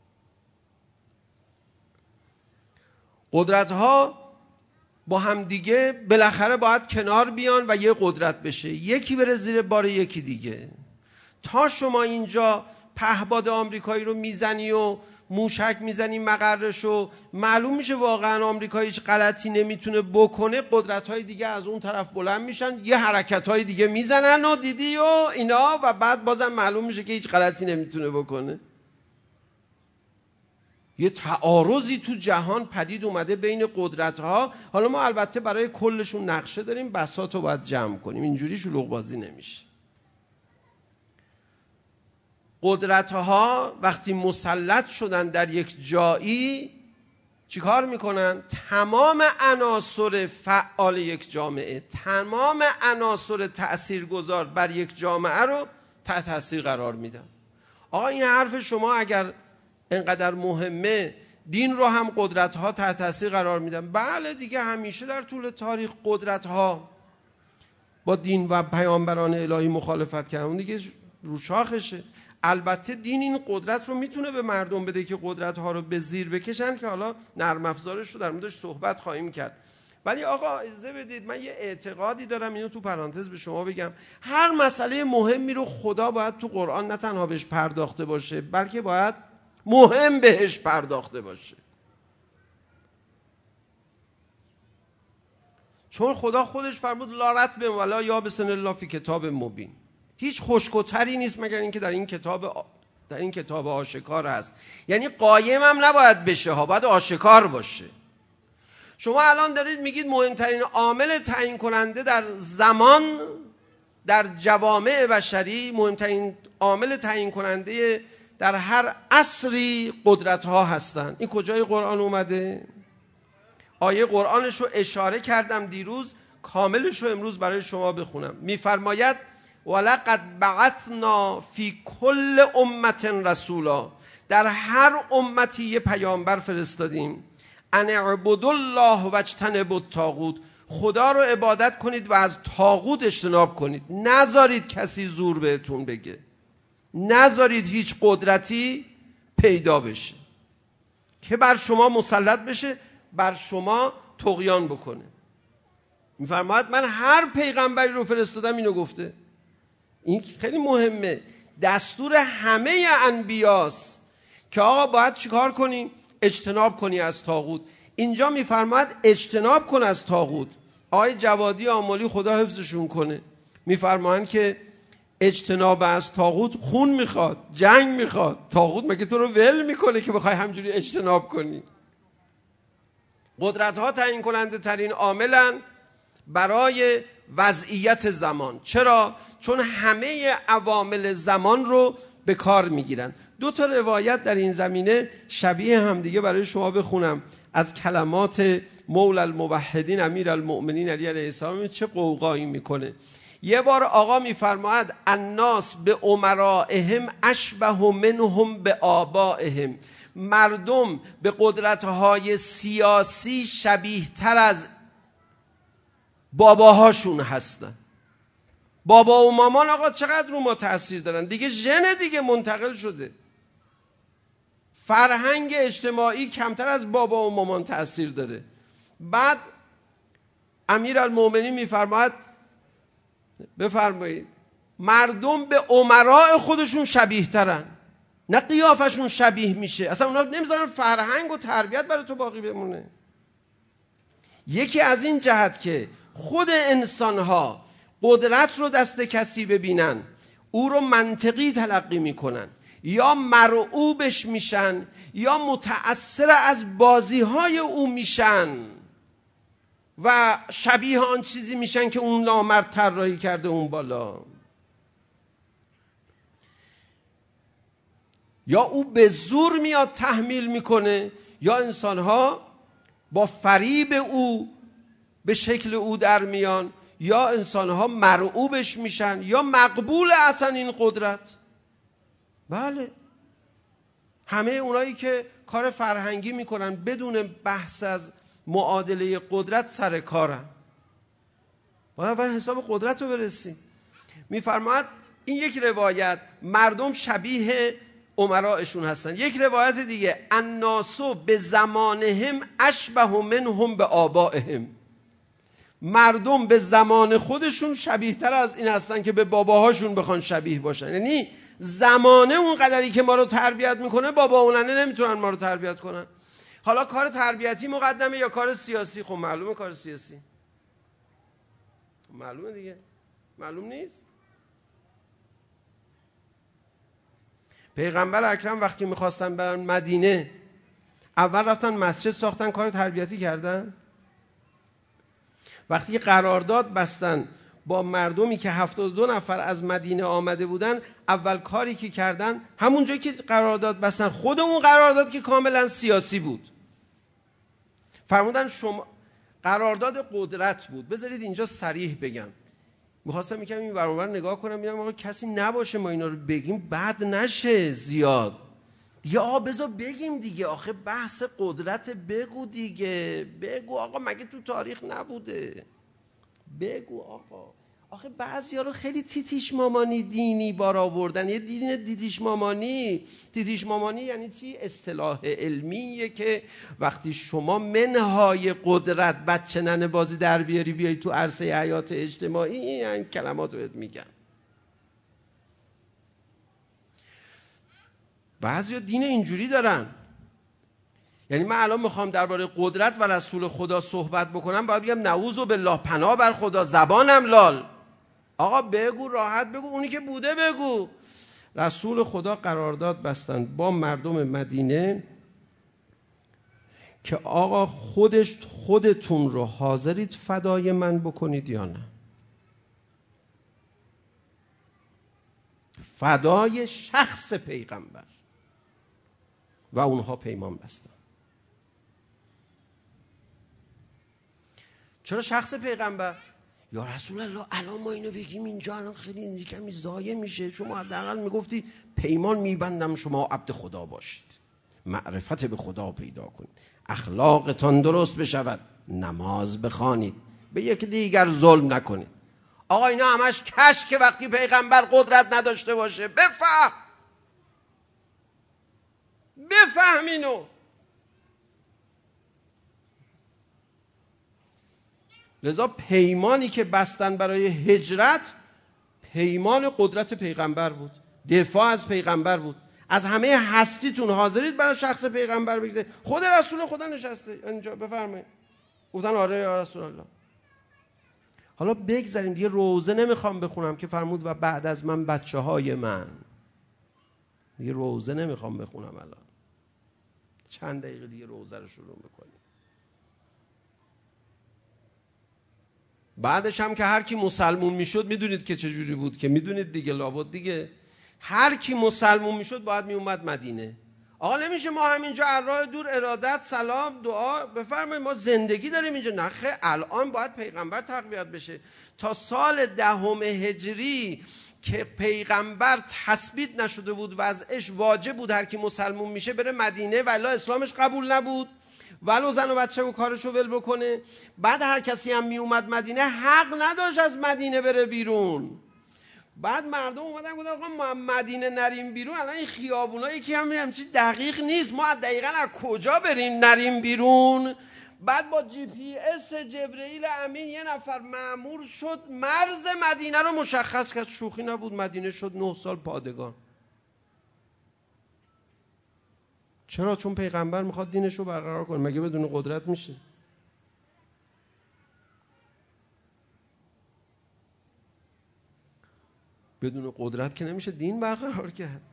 قدرت ها با هم دیگه بالاخره باید کنار بیان و یه قدرت بشه، یکی بره زیر بار یکی دیگه. تا شما اینجا پهباد آمریکایی رو میزنی و موشک میزنی مقرش و معلوم میشه واقعا آمریکا هیچ غلطی نمیتونه بکنه، قدرت‌های دیگه از اون طرف بلند میشن یه حرکت‌های دیگه میزنن و دیدی و اینا، و بعد بازم معلوم میشه که هیچ غلطی نمیتونه بکنه. یه تعارضی تو جهان پدید اومده بین قدرت‌ها. حالا ما البته برای کلشون نقشه داریم، بساطو باید جمع کنیم، اینجوری شلوغ بازی نمیشه. قدرت‌ها وقتی مسلط شدن در یک جایی چیکار میکنن؟ تمام عناصر فعال یک جامعه، تمام عناصر تأثیرگذار بر یک جامعه رو تحت تأثیر قرار میدن. آقا این حرف شما اگر اینقدر مهمه، دین رو هم قدرت‌ها تحت تأثیر قرار میدن. بله دیگه، همیشه در طول تاریخ قدرت‌ها با دین و پیامبران الهی مخالفت کردن، اون دیگه رو شاخشه. البته دین این قدرت رو میتونه به مردم بده که قدرت ها رو به زیر بکشن، که حالا نرم افزارش رو در موردش صحبت خواهیم کرد. ولی آقا اجازه بدید من یه اعتقادی دارم، اینو تو پرانتز به شما بگم. هر مسئله مهمی رو خدا باید تو قرآن نه تنها بهش پرداخته باشه، بلکه باید مهم بهش پرداخته باشه. چون خدا خودش فرمود لا رتب ولا یابس الا فی کتاب مبین. هیچ خشک‌وتری نیست مگر اینکه در این کتاب آشکار است. یعنی قایم هم نباید بشه ها، باید آشکار باشه. شما الان دارید میگید مهمترین عامل تعیین کننده در زمان، در جوامع بشری، مهمترین عامل تعیین کننده در هر عصری قدرت ها هستند. این کجای قرآن اومده؟ آیه قرآنش رو اشاره کردم دیروز، کاملش رو امروز برای شما بخونم. میفرماید ولقد بعثنا فی کل امت رسولا، در هر امتی یه پیامبر فرستادیم، ان اعبدوا الله واجتنبوا الطاغوت، خدا رو عبادت کنید و از طاغوت اجتناب کنید. نذارید کسی زور بهتون بگه، نذارید هیچ قدرتی پیدا بشه که بر شما مسلط بشه، بر شما طغیان بکنه. میفرماید من هر پیغمبری رو فرستادم اینو گفته. این خیلی مهمه، دستور همه انبیاست که آقا باید چیکار کنی؟ اجتناب کنی از طاغوت. اینجا میفرماید اجتناب کن از طاغوت. آقای جوادی آملی خدا حفظشون کنه میفرمایند که اجتناب از طاغوت خون میخواد، جنگ میخواد. طاغوت مگه تو رو ول میکنه که بخوای همجوری اجتناب کنی؟ قدرت ها تعیین کننده ترین عاملن برای وضعیت زمان. چرا؟ چون همه عوامل زمان رو به کار میگیرن. دو تا روایت در این زمینه شبیه هم دیگه برای شما بخونم از کلمات مولا الموحدین امیر المؤمنین علی علیه السلام. چه قوقایی میکنه. یه بار آقا میفرماید الناس به امرائهم اشبه منهم به آبائهم، مردم به قدرت‌های سیاسی شبیه تر از باباهاشون هستن. بابا و مامان آقا چقدر رو ما تأثیر دارن دیگه، ژن دیگه منتقل شده. فرهنگ اجتماعی کمتر از بابا و مامان تأثیر داره. بعد امیرالمومنین میفرماید بفرمایید مردم به امراء خودشون شبیه ترن، نه قیافشون شبیه میشه، اصلا اونا نمیذارن فرهنگ و تربیت برای تو باقی بمونه. یکی از این جهت که خود انسانها قدرت رو دست کسی ببینن، او رو منطقی تلقی میکنن، یا مرعوبش میشن یا متأثر از بازیهای او میشن و شبیه آن چیزی میشن که اون نامرد طراحی کرده اون بالا، یا او به زور میاد تحمیل میکنه، یا انسانها با فریب او به شکل او در میان، یا انسانها مرعوبش میشن یا مقبول اصلا این قدرت. بله، همه اونایی که کار فرهنگی میکنن بدون بحث از معادله قدرت سر کارن. باید اول حساب قدرت رو برسیم. میفرماید این یک روایت، مردم شبیه امرائشون هستن. یک روایت دیگه، الناسو به زمانهم اشبه منهم به آبائهم، مردم به زمان خودشون شبیه تر از این هستن که به باباهاشون بخوان شبیه باشن. یعنی زمانه اون قدری که ما رو تربیت میکنه، بابا اونانه نمیتونن ما رو تربیت کنن. حالا کار تربیتی مقدمه یا کار سیاسی؟ خب معلومه کار سیاسی، معلومه دیگه، معلوم نیست. پیغمبر اکرم وقتی میخواستن برن مدینه، اول رفتن مسجد ساختن، کار تربیتی کردن؟ وقتی قرارداد بستن با مردمی که 72 نفر از مدینه آمده بودن، اول کاری که کردن همون جایی که قرارداد بستن، خود اون قرارداد که کاملا سیاسی بود، فرمودن شما قرارداد قدرت بود. بذارید اینجا صریح بگم، میخواستم میگم این برابر نگاه کنم ببینم آقا کسی نباشه ما اینا رو بگیم بد نشه زیاد دیگه. آقا بذار بگیم دیگه، آخه بحث قدرت، بگو دیگه، بگو آقا مگه تو تاریخ نبوده؟ بگو آقا. آخه بعضیا رو خیلی تیتیش مامانی دینی بار آوردن. یه دین تیتیش مامانی. تیتیش مامانی یعنی چی؟ اصطلاح علمیه که وقتی شما منهای قدرت بچه ننه بازی در بیاری بیایی تو عرصه حیات اجتماعی، این کلمات رو بهت میگن. بعضیا دین اینجوری دارن. یعنی من الان میخوام درباره قدرت و رسول خدا صحبت بکنم، باید بگم نعوذ بالله، پناه بر خدا، زبانم لال. آقا بگو، راحت بگو، اونی که بوده بگو. رسول خدا قرارداد بستن با مردم مدینه که آقا خودتون رو حاضرید فدای من بکنید یا نه؟ فدای شخص پیغمبر. و اونها پیمان بستن. چرا شخص پیغمبر؟ یا رسول الله الان ما اینو بگیم اینجا الان خیلی کمی ضایع میشه، شما حداقل میگفتی پیمان میبندم شما عبد خدا باشید، معرفت به خدا پیدا کنید، اخلاقتان درست بشود، نماز بخوانید، به یک دیگر ظلم نکنید. آقا اینا همش کش که وقتی پیغمبر قدرت نداشته باشه. بفهم اینو. لذا پیمانی که بستن برای هجرت پیمان قدرت پیغمبر بود، دفاع از پیغمبر بود. از همه هستیتون حاضرید برای شخص پیغمبر بگذارید. خود رسول خدا نشسته اینجا، بفرمایید. گفتن آره یا رسول الله. حالا بگذاریم دیگه، روزه نمیخوام بخونم که فرمود و بعد از من بچه های من. دیگه روزه نمیخوام بخونم الان، چند دقیقه دیگه روزه رو شروع میکنیم. بعدش هم که هر کی مسلمون میشد، میدونید که چجوری بود که میدونید دیگه، لابد دیگه هر کی مسلمون میشد باید میومد مدینه. آقا نمیشه ما همینجا راه دور ارادت سلام دعا بفرمایید ما زندگی داریم اینجا. نخه الان باید پیغمبر تقویت بشه. تا سال 10 هجری که پیغمبر تثبیت نشده بود، وضعش واجب بود هر کی مسلمون میشه بره مدینه، ولی اسلامش قبول نبود، ولو زن و بچه و کارشو ول بکنه. بعد هر کسی هم می اومد مدینه حق نداشت از مدینه بره بیرون. بعد مردم اومدن گفتن آقا ما مدینه نریم بیرون، الان این خیابونایی که همچین دقیق نیست، ما دقیقاً از کجا بریم نریم بیرون؟ بعد با جی پی اس جبرئیل امین یه نفر مأمور شد مرز مدینه رو مشخص کرد. شوخی نبود، مدینه شد 9 سال پادگان. چرا؟ چون پیغمبر میخواد دینش رو برقرار کنه. مگه بدون قدرت میشه؟ بدون قدرت که نمیشه دین برقرار کرد.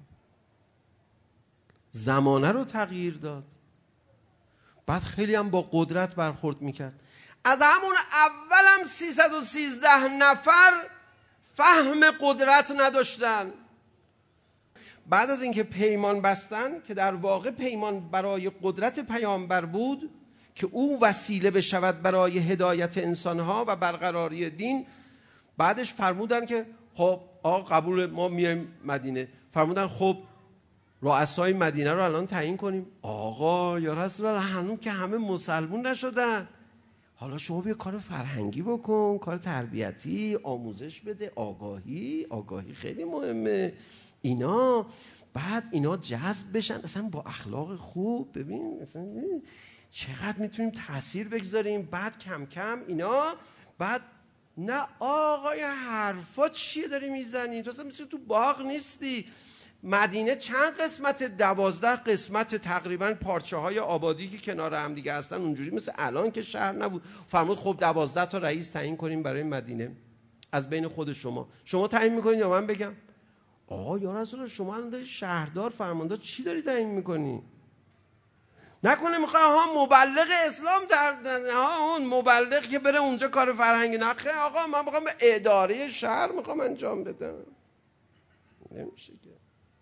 زمانه رو تغییر داد. بعد خیلی هم با قدرت برخورد میکرد. از همون اولم 313 نفر فهم قدرت نداشتن. بعد از اینکه پیمان بستن که در واقع پیمان برای قدرت پیامبر بود که او وسیله بشود برای هدایت انسانها و برقراری دین، بعدش فرمودن که خب آقا قبول، ما میایم مدینه. فرمودن خب رؤسای مدینه رو الان تعیین کنیم. آقا یا رسول الله هنوز که همه مسلمون نشدن، حالا شما بیا کار فرهنگی بکن، کار تربیتی، آموزش بده، آگاهی خیلی مهمه اینا. بعد اینا جذب بشن اصلا با اخلاق خوب. ببین اصلا چقدر میتونیم تاثیر بگذاریم. بعد کم کم اینا، بعد نه آقای حرفا چیه داری میزنی؟ تو اصلا مثل تو باغ نیستی. مدینه چند قسمت؟ 12 قسمت، تقریبا پارچه های آبادی که کنار هم دیگه هستن، اونجوری مثل الان که شهر نبود. فرمود خب 12 تا رئیس تعیین کنیم برای مدینه از بین خود شما تعیین میکنید یا من بگم؟ آقا یا رسول الله شما الان داری شهردار فرماندار چی داری تعیین میکنی؟ نکنه میخوای مبلغ اسلام اون مبلغ که بره اونجا کار فرهنگی. نه خیلی آقا من میخوام به اداره شهر میخوام انجام بدم. نمیشه که.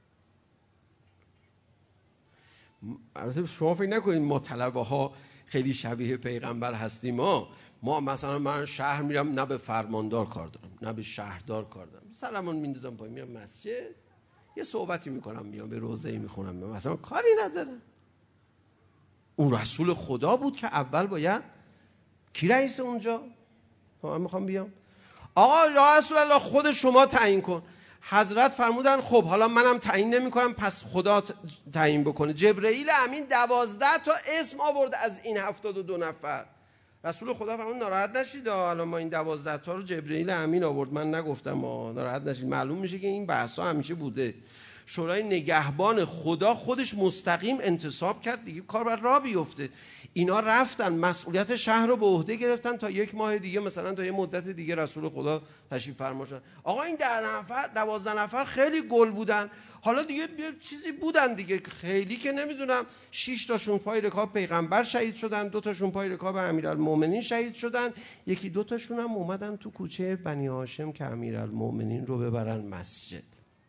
البته شما فکر نکنید ما طلبه ها خیلی شبیه پیغمبر هستیم. ما مثلا من شهر میرم نه به فرماندار کار دارم نه به شهردار کار دارم، سلامون میندازم پای میرم مسجد یه صحبتی میکنم میام به روزه‌ای میخونم مثلا کاری ندارم. اون رسول خدا بود که اول باید کی رئیس اونجا؟ من میخوام بیام آقا یا رسول الله خود شما تعیین کن. حضرت فرمودن خب حالا منم تعیین نمی کنم پس خدا تعیین بکنه. جبرئیل امین 12 تا اسم آورد از این 72 نفر. رسول خدا فرمود ناراحت نشید حالا ما این 12 تا رو جبرئیل امین آورد، من نگفتم ناراحت نشید. معلوم میشه که این بحثا همیشه بوده. شورای نگهبان خدا خودش مستقیم انتصاب کرد دیگه، کار بر راه بیفته. اینا رفتن مسئولیت شهر رو به عهده گرفتن تا یک ماه دیگه مثلا تا یه مدت دیگه رسول خدا تشریف فرما شدن. آقا این 12 نفر خیلی گل بودن. حالا دیگه چیزی بودن دیگه، خیلی که نمیدونم. 6 تاشون پای رکاب پیغمبر شهید شدن، 2 تاشون پای رکاب امیرالمومنین شهید شدن، 1-2 تاشون هم اومدن تو کوچه بنی هاشم که امیرالمومنین رو ببرن مسجد.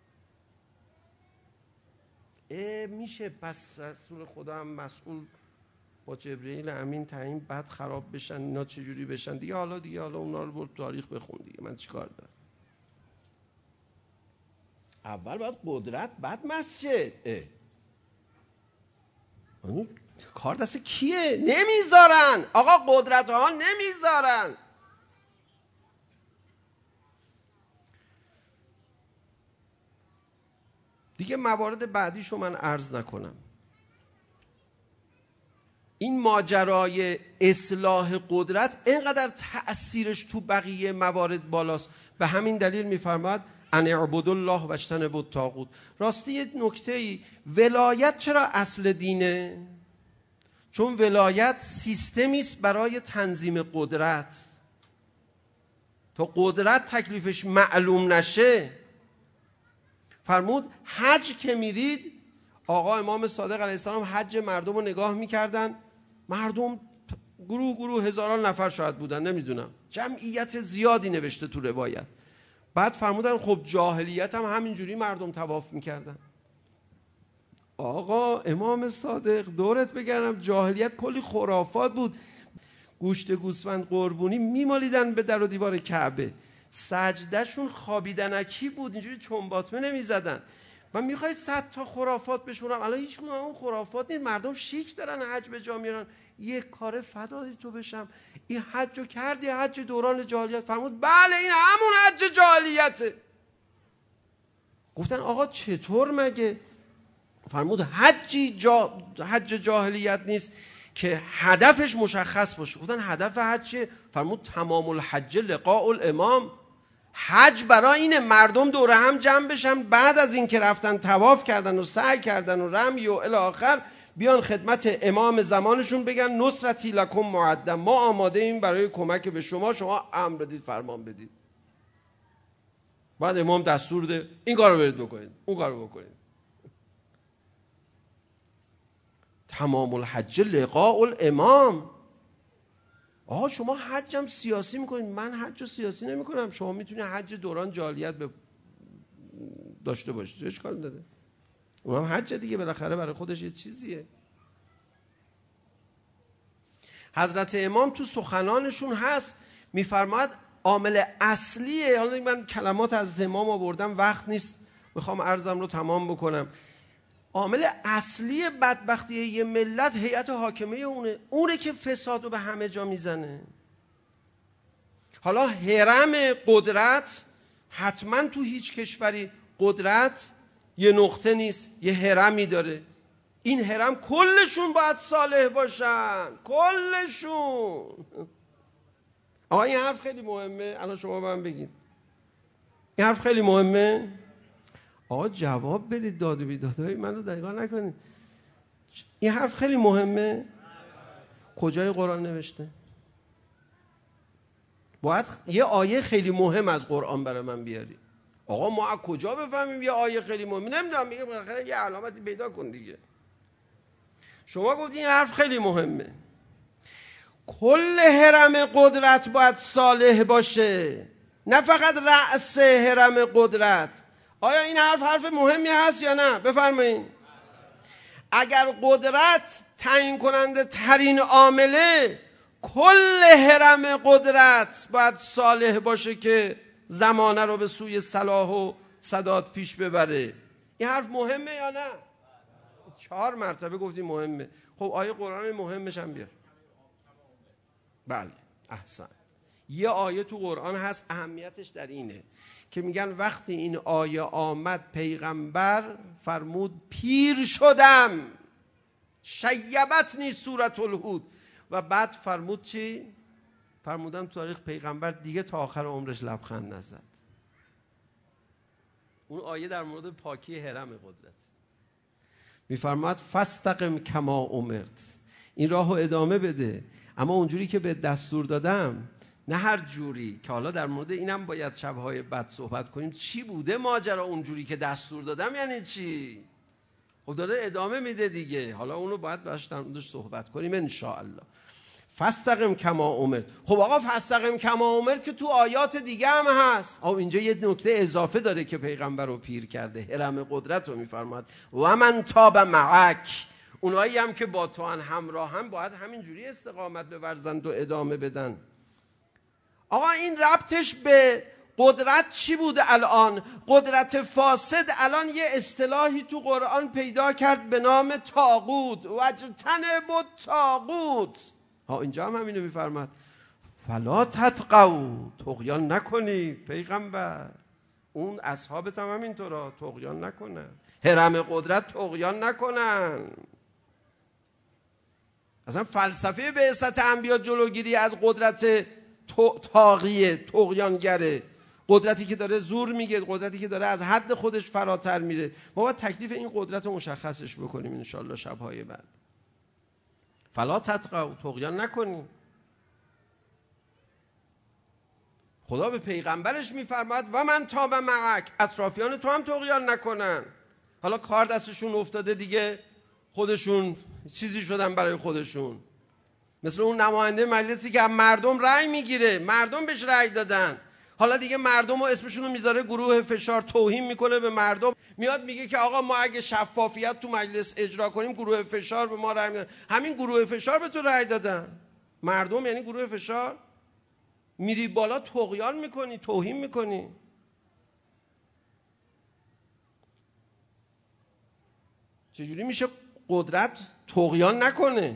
میشه پس رسول خدا هم مسئول با جبرئیل امین تعیین بعد خراب بشن اینا چجوری بشن دیگه؟ حالا اونا رو برد تاریخ بخون دیگه، من چیکار دارم؟ اول باید قدرت بعد مسجد. کار دست کیه؟ نمیذارن آقا، قدرت ها نمیذارن. دیگه موارد بعدیشو من عرض نکنم. این ماجرای اصلاح قدرت اینقدر تأثیرش تو بقیه موارد بالاست، به همین دلیل میفرماد ان اعبدوا الله واجتنبوا الطاغوت. راستی یه نکته‌ای، ولایت چرا اصل دینه؟ چون ولایت سیستمی است برای تنظیم قدرت. تا قدرت تکلیفش معلوم نشه، فرمود حج که میرید، آقا امام صادق علیه السلام حج مردم رو نگاه میکردن، مردم گروه هزاران نفر شاید بودن، نمیدونم، جمعیت زیادی نوشته تو روایت. بعد فرمودن خب جاهلیت هم همینجوری مردم طواف میکردن. آقا امام صادق دورت بگردم، جاهلیت کلی خرافات بود. گوشت گوسفند قربونی میمالیدن به در و دیوار کعبه، سجدهشون خوابیدنکی بود، اینجوری چنباتمه نمیزدن. من میخواید 100 تا خرافات بشورم، الان هیچ کدوم اون خرافات نیست. مردم شیک دارن حج به جا میارن. یک کار فدای تو بشم، این حجو کردی حج دوران جاهلیت؟ فرمود بله این همون حج جاهلیته. گفتن آقا چطور مگه؟ فرمود حج جاهلیت نیست که هدفش مشخص باشه. گفتن هدف حج چیه؟ فرمود تمام الحج لقاء الامام. حج برای اینه مردم دور هم جمع بشن، بعد از این که رفتن طواف کردن و سعی کردن و رمی و الی آخر، بیان خدمت امام زمانشون بگن نصرتی لکم معدم، ما آماده ایم برای کمک به شما، شما امر بدید فرمان بدید. بعد امام دستور ده این کارو برید بکنید، اون کارو بکنید. تمام الحج لقاء الامام. آقا شما حجم سیاسی میکنید، من حج سیاسی نمیکنم. شما میتونید حج دوران جاهلیت داشته باشید، هیچ کاری نداره. اونم حج دیگه، بالاخره برای خودش یه چیزیه. حضرت امام تو سخنانشون هست، میفرماد عامل اصلیه، حالا من کلمات از امام آوردم وقت نیست میخوام عرضم رو تمام بکنم. عامل اصلی بدبختی یه ملت هیئت حاکمه اونه که فساد رو به همه جا میزنه. حالا هرم قدرت حتما تو هیچ کشوری قدرت یه نقطه نیست، یه هرمی داره. این هرم کلشون باید صالح باشن، کلشون. آقا این حرف خیلی مهمه. الان شما به من بگید این حرف خیلی مهمه. آقا جواب بدید، داد و بیدادهای منو دقیقا نکنید. این حرف خیلی مهمه. کجای قرآن نوشته؟ باید یه آیه خیلی مهم از قرآن برای من بیاری. آقا ما از کجا بفهمیم یه آیه خیلی مهم؟ نمیدونم، میگه بالاخره یه علامتی پیدا کن دیگه. شما گفتید این حرف خیلی مهمه. کل هرم قدرت باید صالح باشه، نه فقط رأس هرم قدرت. آیا این حرف مهمی هست یا نه؟ بفرمایید. اگر قدرت تعیین کننده ترین عامله، کل هرم قدرت باید صالح باشه که زمانه رو به سوی صلاح و سداد پیش ببره. این حرف مهمه یا نه؟ 4 مرتبه گفتیم مهمه. خب آیه قرآن مهمش هم بیار. بله احسن. یه آیه تو قرآن هست اهمیتش در اینه که میگن وقتی این آیه آمد پیغمبر فرمود پیر شدم، شیبتنی سورة الهود. و بعد فرمود چی؟ فرمودن تو تاریخ پیغمبر دیگه تا آخر عمرش لبخند نزد. اون آیه در مورد پاکی هرم قدرت میفرماد فاستقم کما امرت، این راهو ادامه بده، اما اونجوری که به دستور دادم، نه هر جوری. که حالا در مورد اینم باید شبهای بعد صحبت کنیم. چی بوده ماجرا اونجوری که دستور دادم یعنی چی؟ خب داره ادامه میده دیگه. حالا اونو باید باش در موردش صحبت کنیم ان شاء الله. فاستقم کما امرت. خب آقا فاستقم کما امرت که تو آیات دیگه هم هست. اینجا یه نکته اضافه داره که پیغمبر رو پیر کرده. هرم قدرت رو میفرماد و من تاب معک، اونایی هم که با تو همراه هم باید همینجوری استقامت بورزند و ادامه بدن. آقا این ربطش به قدرت چی بوده الان؟ قدرت فاسد الان یه اصطلاحی تو قرآن پیدا کرد به نام طاغوت. واجتنبوا الطاغوت. اینجا هم همینو میفرماد فلا تطغوا، طغیان نکنید پیغمبر. اون اصحابت هم همینطورا، طغیان نکنن. هرم قدرت طغیان نکنن. اصلا فلسفه بعثت انبیا جلوگیری از قدرت طاغیه، طغیانگره. قدرتی که داره زور میگه، قدرتی که داره از حد خودش فراتر میره. ما باید تکلیف این قدرت رو مشخصش بکنیم ان شاء الله شب‌های بعد. فلا تطغوا، طغیان نکنیم. خدا به پیغمبرش میفرماد و من تاب معک، اطرافیان تو هم طغیان نکنن. حالا کار دستشون افتاده دیگه، خودشون چیزی شدن برای خودشون. مثل اون نماینده مجلسی که مردم رأی میگیره، مردم بهش رأی دادن، حالا دیگه مردم رو اسمشون رو میذاره گروه فشار، توهین میکنه به مردم. میاد میگه که آقا ما اگه شفافیت تو مجلس اجرا کنیم گروه فشار به ما رأی میدن. همین گروه فشار به تو رأی دادن. مردم یعنی گروه فشار. میری بالا طغیان میکنی، توهین میکنی. چجوری میشه قدرت طغیان نکنه؟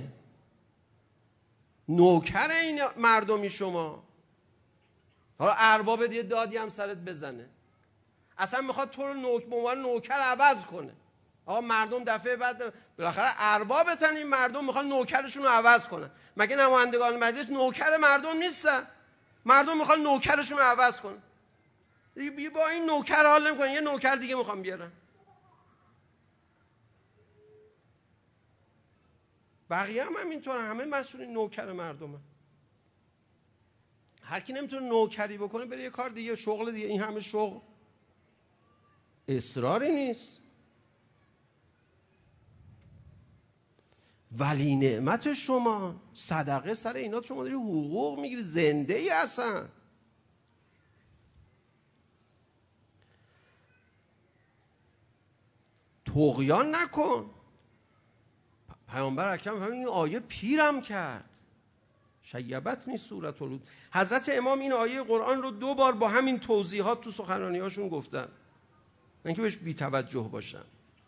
نوکر این مردمی شما. حالا ارباب یه دادی هم سرت بزنه، اصلا میخواد تو رو به عنوان نوکر عوض کنه. آقا مردم دفعه بعد بالاخره اربابتن، این مردم میخوان نوکرشون رو عوض کنن. مگه نمایندگان مجلس نوکر مردم نیستن؟ مردم میخوان نوکرشون رو عوض کنن. دیگه با این نوکر حال نمیکنن، یه نوکر دیگه میخوان بیارن. بقیه هم همینطوره، همه مسئولین نوکر مردمه. هر کی نمیتونه نوکری بکنه بره یه کار دیگه، شغل دیگه. این همه شغل اصراری نیست. ولی نعمت شما صدقه سر اینا، شما داری حقوق میگیری، زنده ای هستن. طغیان نکن. پیامبر اکرم این آیه پیرم کرد. شیبتنی سورة الهود. حضرت امام این آیه قرآن رو 2 بار با همین توضیحات تو سخنرانی‌هاشون گفتن، نه اینکه بهش بی توجه باشن.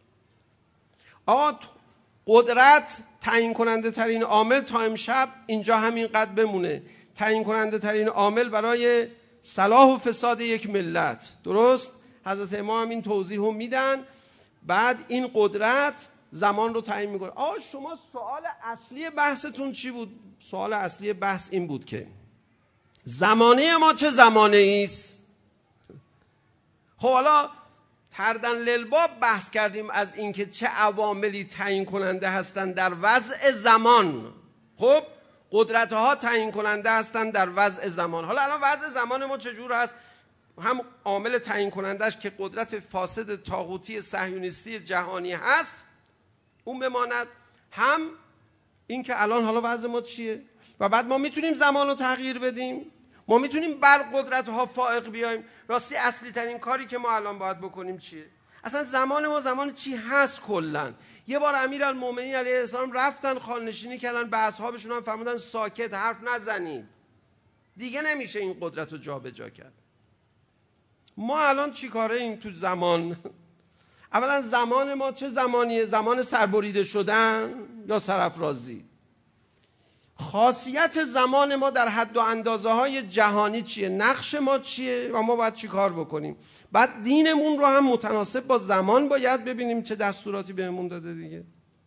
آقا قدرت تعیین کننده ترین عامل تا امشب اینجا همینقدر بمونه. تعیین کننده ترین عامل برای صلاح و فساد یک ملت. درست؟ حضرت امام هم این توضیح رو میدن. بعد این قدرت زمان رو تعیین میکنه. شما سوال اصلی بحثتون چی بود؟ سوال اصلی بحث این بود که زمانه ما چه زمانه ایست؟ خب حالا تردن للباب بحث کردیم از اینکه چه عواملی تعیین کننده هستند در وضع زمان. خب قدرت ها تعیین کننده هستند در وضع زمان. حالا الان وضع زمان ما چجور هست؟ هم عامل تعیین کنندش که قدرت فاسد طاغوتی صهیونیستی جهانی هست اون بماند، هم این که الان حالا وضع ما چیه و بعد ما میتونیم زمان رو تغییر بدیم، ما میتونیم بر قدرت ها فائق بیایم. راستی اصلی ترین کاری که ما الان باید بکنیم چیه؟ اصلا زمان ما زمان چی هست کلن؟ یه بار امیرالمومنین علیه السلام رفتن خانه‌نشینی کردن، به اصحابشون هم فرمودن ساکت، حرف نزنید، دیگه نمیشه این قدرت رو جابجا کرد. ما الان چی کاره ایم تو زمان؟ اولا زمان ما چه زمانیه؟ زمان سربریده شدن یا سرافرازی؟ خاصیت زمان ما در حد و اندازه های جهانی چیه؟ نقش ما چیه و ما باید چی کار بکنیم؟ بعد دینمون رو هم متناسب با زمان باید ببینیم چه دستوراتی بهمون داده دیگه.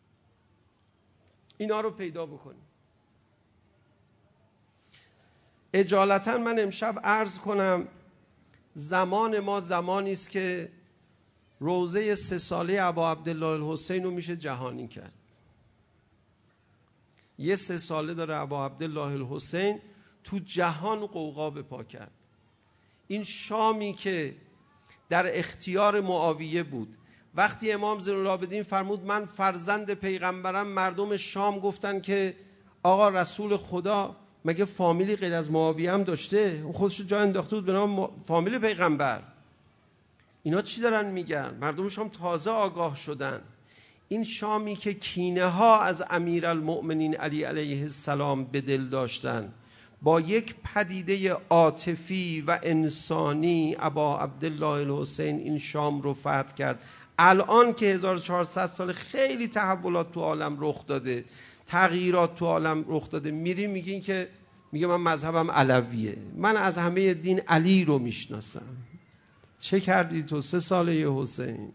اینا رو پیدا بکنیم. اجالتا من امشب عرض کنم زمان ما زمانی است که روضه 3 ساله ابا عبدالله الحسین رو میشه جهانی کرد. یه 3 ساله داره ابا عبدالله الحسین تو جهان قوقا به پا کرد. این شامی که در اختیار معاویه بود، وقتی امام زین العابدین فرمود من فرزند پیغمبرم، مردم شام گفتن که آقا رسول خدا مگه فامیلی غیر از معاویه هم داشته؟ اون خودش جا انداخته بود به نام فامیل پیغمبر. اینا چی دارن میگن؟ مردم شام تازه آگاه شدن. این شامی که کینه ها از امیرالمؤمنین علی علیه السلام به دل داشتن، با یک پدیده عاطفی و انسانی ابا عبدالله الحسین این شام رو فتح کرد. الان که 1400 سال خیلی تحولات تو عالم رخ داده، تغییرات تو عالم رخ داده، میگین که میگه من مذهبم علویه، من از همه دین علی رو میشناسم. چه کردی تو 3 ساله حسین؟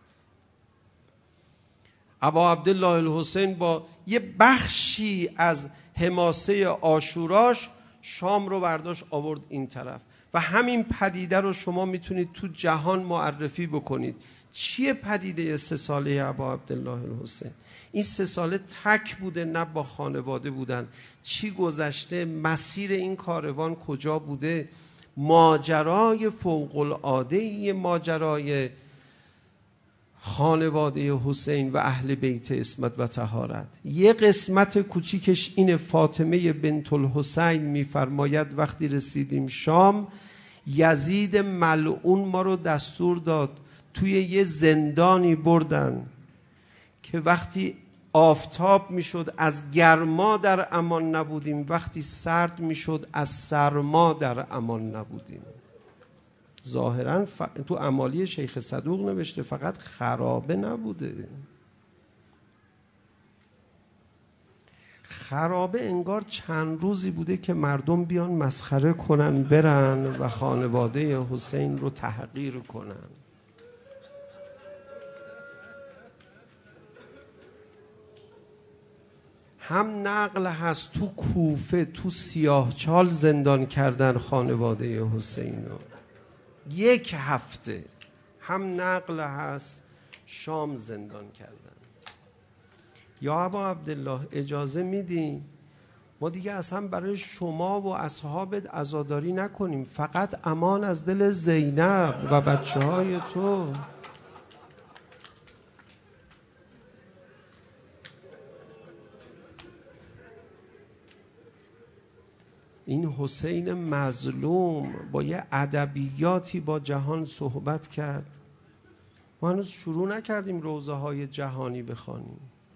ابا عبدالله الحسین با یه بخشی از حماسه عاشوراش شام رو برداشت آورد این طرف و همین پدیده رو شما میتونید تو جهان معرفی بکنید. چیه پدیده 3 ساله ابا عبدالله الحسین؟ این 3 ساله تک بوده نه با خانواده بودن؟ چی گذشته؟ مسیر این کاروان کجا بوده؟ ماجرای فوق العاده، ماجرای خانواده حسین و اهل بیت عصمت و طهارت. یه قسمت کوچیکش این فاطمه بنت الحسین میفرماید وقتی رسیدیم شام، یزید ملعون ما رو دستور داد توی یه زندانی بردن که وقتی آفتاب میشد از گرما در امان نبودیم، وقتی سرد میشد از سرما در امان نبودیم. ظاهرا تو امالی شیخ صدوق نوشته فقط خرابه نبوده، خرابه انگار چند روزی بوده که مردم بیان مسخره کنن برن و خانواده حسین رو تحقیر کنن. هم نقل هست تو کوفه تو سیاهچال زندان کردن خانواده حسین رو 1 هفته. هم نقل هست شام زندان کردن. یا ابا عبدالله اجازه میدی ما دیگه اصلا برای شما و اصحابت عزاداری نکنیم، فقط امان از دل زینب و بچه های تو. این حسین مظلوم با یه ادبیاتی با جهان صحبت کرد. ما هنوز شروع نکردیم روضه های جهانی بخوانیم.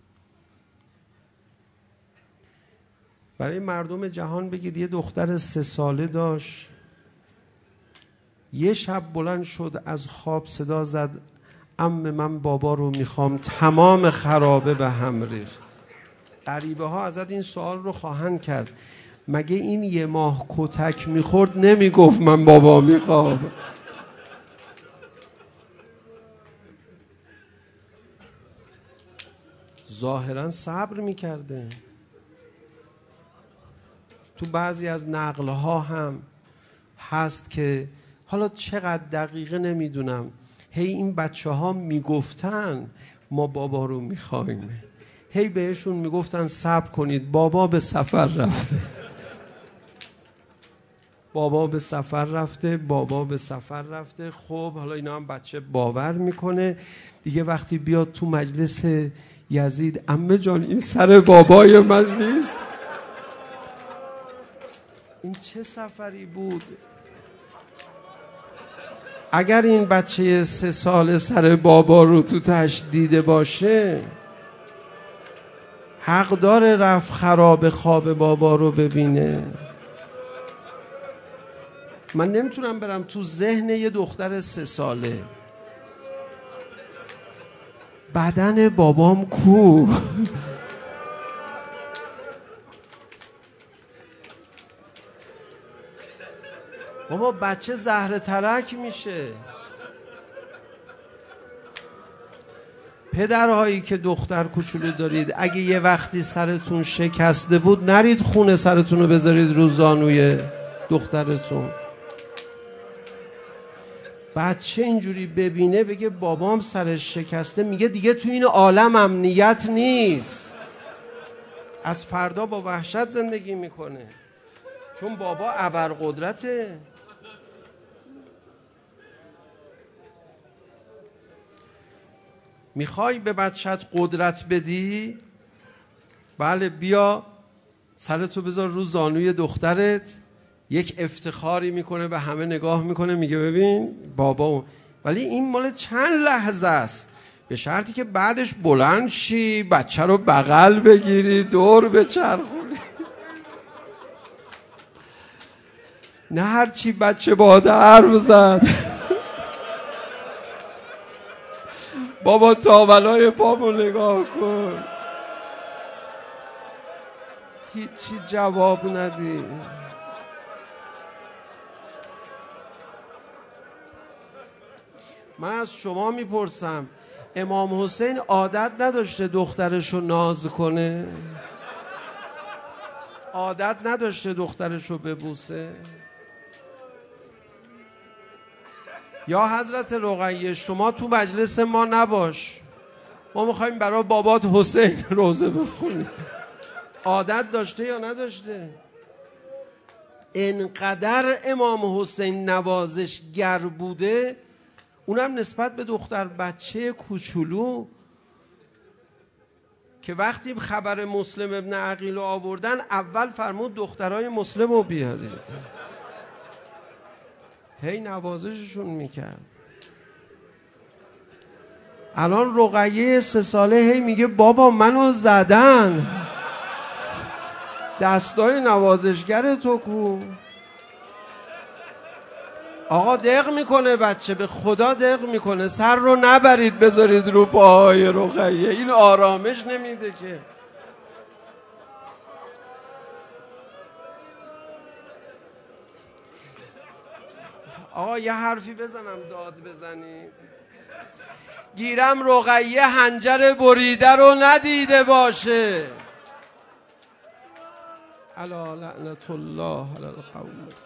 برای مردم جهان بگید یه دختر 3 ساله داشت، یه شب بلند شد از خواب صدا زد عمه من بابا رو میخوام، تمام خرابه به هم ریخت. غریبه ها ازت این سوال رو خواهند کرد مگه این یه ماه کتک میخورد نمیگفت من بابا میخوام؟ ظاهرا صبر میکرده. تو بعضی از نقلها هم هست که حالا چقدر دقیقه نمیدونم، هی این بچه ها میگفتن ما بابا رو میخوایم، هی بهشون میگفتن صبر کنید بابا به سفر رفته، بابا به سفر رفته، بابا به سفر رفته. خب حالا اینا هم بچه باور میکنه دیگه. وقتی بیاد تو مجلس یزید، عمه جان این سر بابای من نیست. این چه سفری بود؟ اگر این بچه 3 ساله سر بابا رو تو تشت دیده باشه، حق داره رفت خراب خواب بابا رو ببینه. من نمیتونم برم تو ذهن یه دختر 3 ساله، بدن بابام کو؟ بابا بچه زهر ترک میشه. پدرهایی که دختر کوچولو دارید، اگه یه وقتی سرتون شکسته بود نرید خونه سرتون رو بذارید رو زانوی دخترتون. بچه اینجوری ببینه بگه بابام سرش شکسته، میگه دیگه تو این عالم امنیت نیست، از فردا با وحشت زندگی میکنه، چون بابا ابرقدرته. میخوای به بچت قدرت بدی؟ بله، بیا سرتو بذار رو زانوی دخترت، یک افتخاری میکنه، به همه نگاه میکنه، میگه ببین بابا. ولی این مال چند لحظه است، به شرطی که بعدش بلند شی، بچه رو بغل بگیری، دور بچرخونی. نه هرچی بچه باهات حرف زد بابا تاولای پامو نگاه کن، هیچی جواب ندی. من از شما میپرسم، امام حسین عادت نداشته دخترشو ناز کنه؟ عادت نداشته دخترشو ببوسه؟ یا حضرت رقیه شما تو مجلس ما نباش، ما میخوایم برای بابات حسین روزه بخونیم. عادت داشته یا نداشته؟ انقدر امام حسین نوازشگر بوده، اونم نسبت به دختر بچه کوچولو، که وقتی خبر مسلم ابن عقیل رو آوردن اول فرمود دخترای مسلم رو بیارید، هی نوازششون میکرد. الان رقیه 3 ساله هی میگه بابا منو زدن، دستای نوازشگر تو کو؟ آقا دق میکنه بچه، به خدا دق میکنه. سر رو نبرید بذارید رو پاهای رقیه، این آرامش نمیده که. آقا یه حرفی بزنم داد بزنید. گیرم رقیه حنجر بریده رو ندیده باشه. الا لعنت الله علی القوم.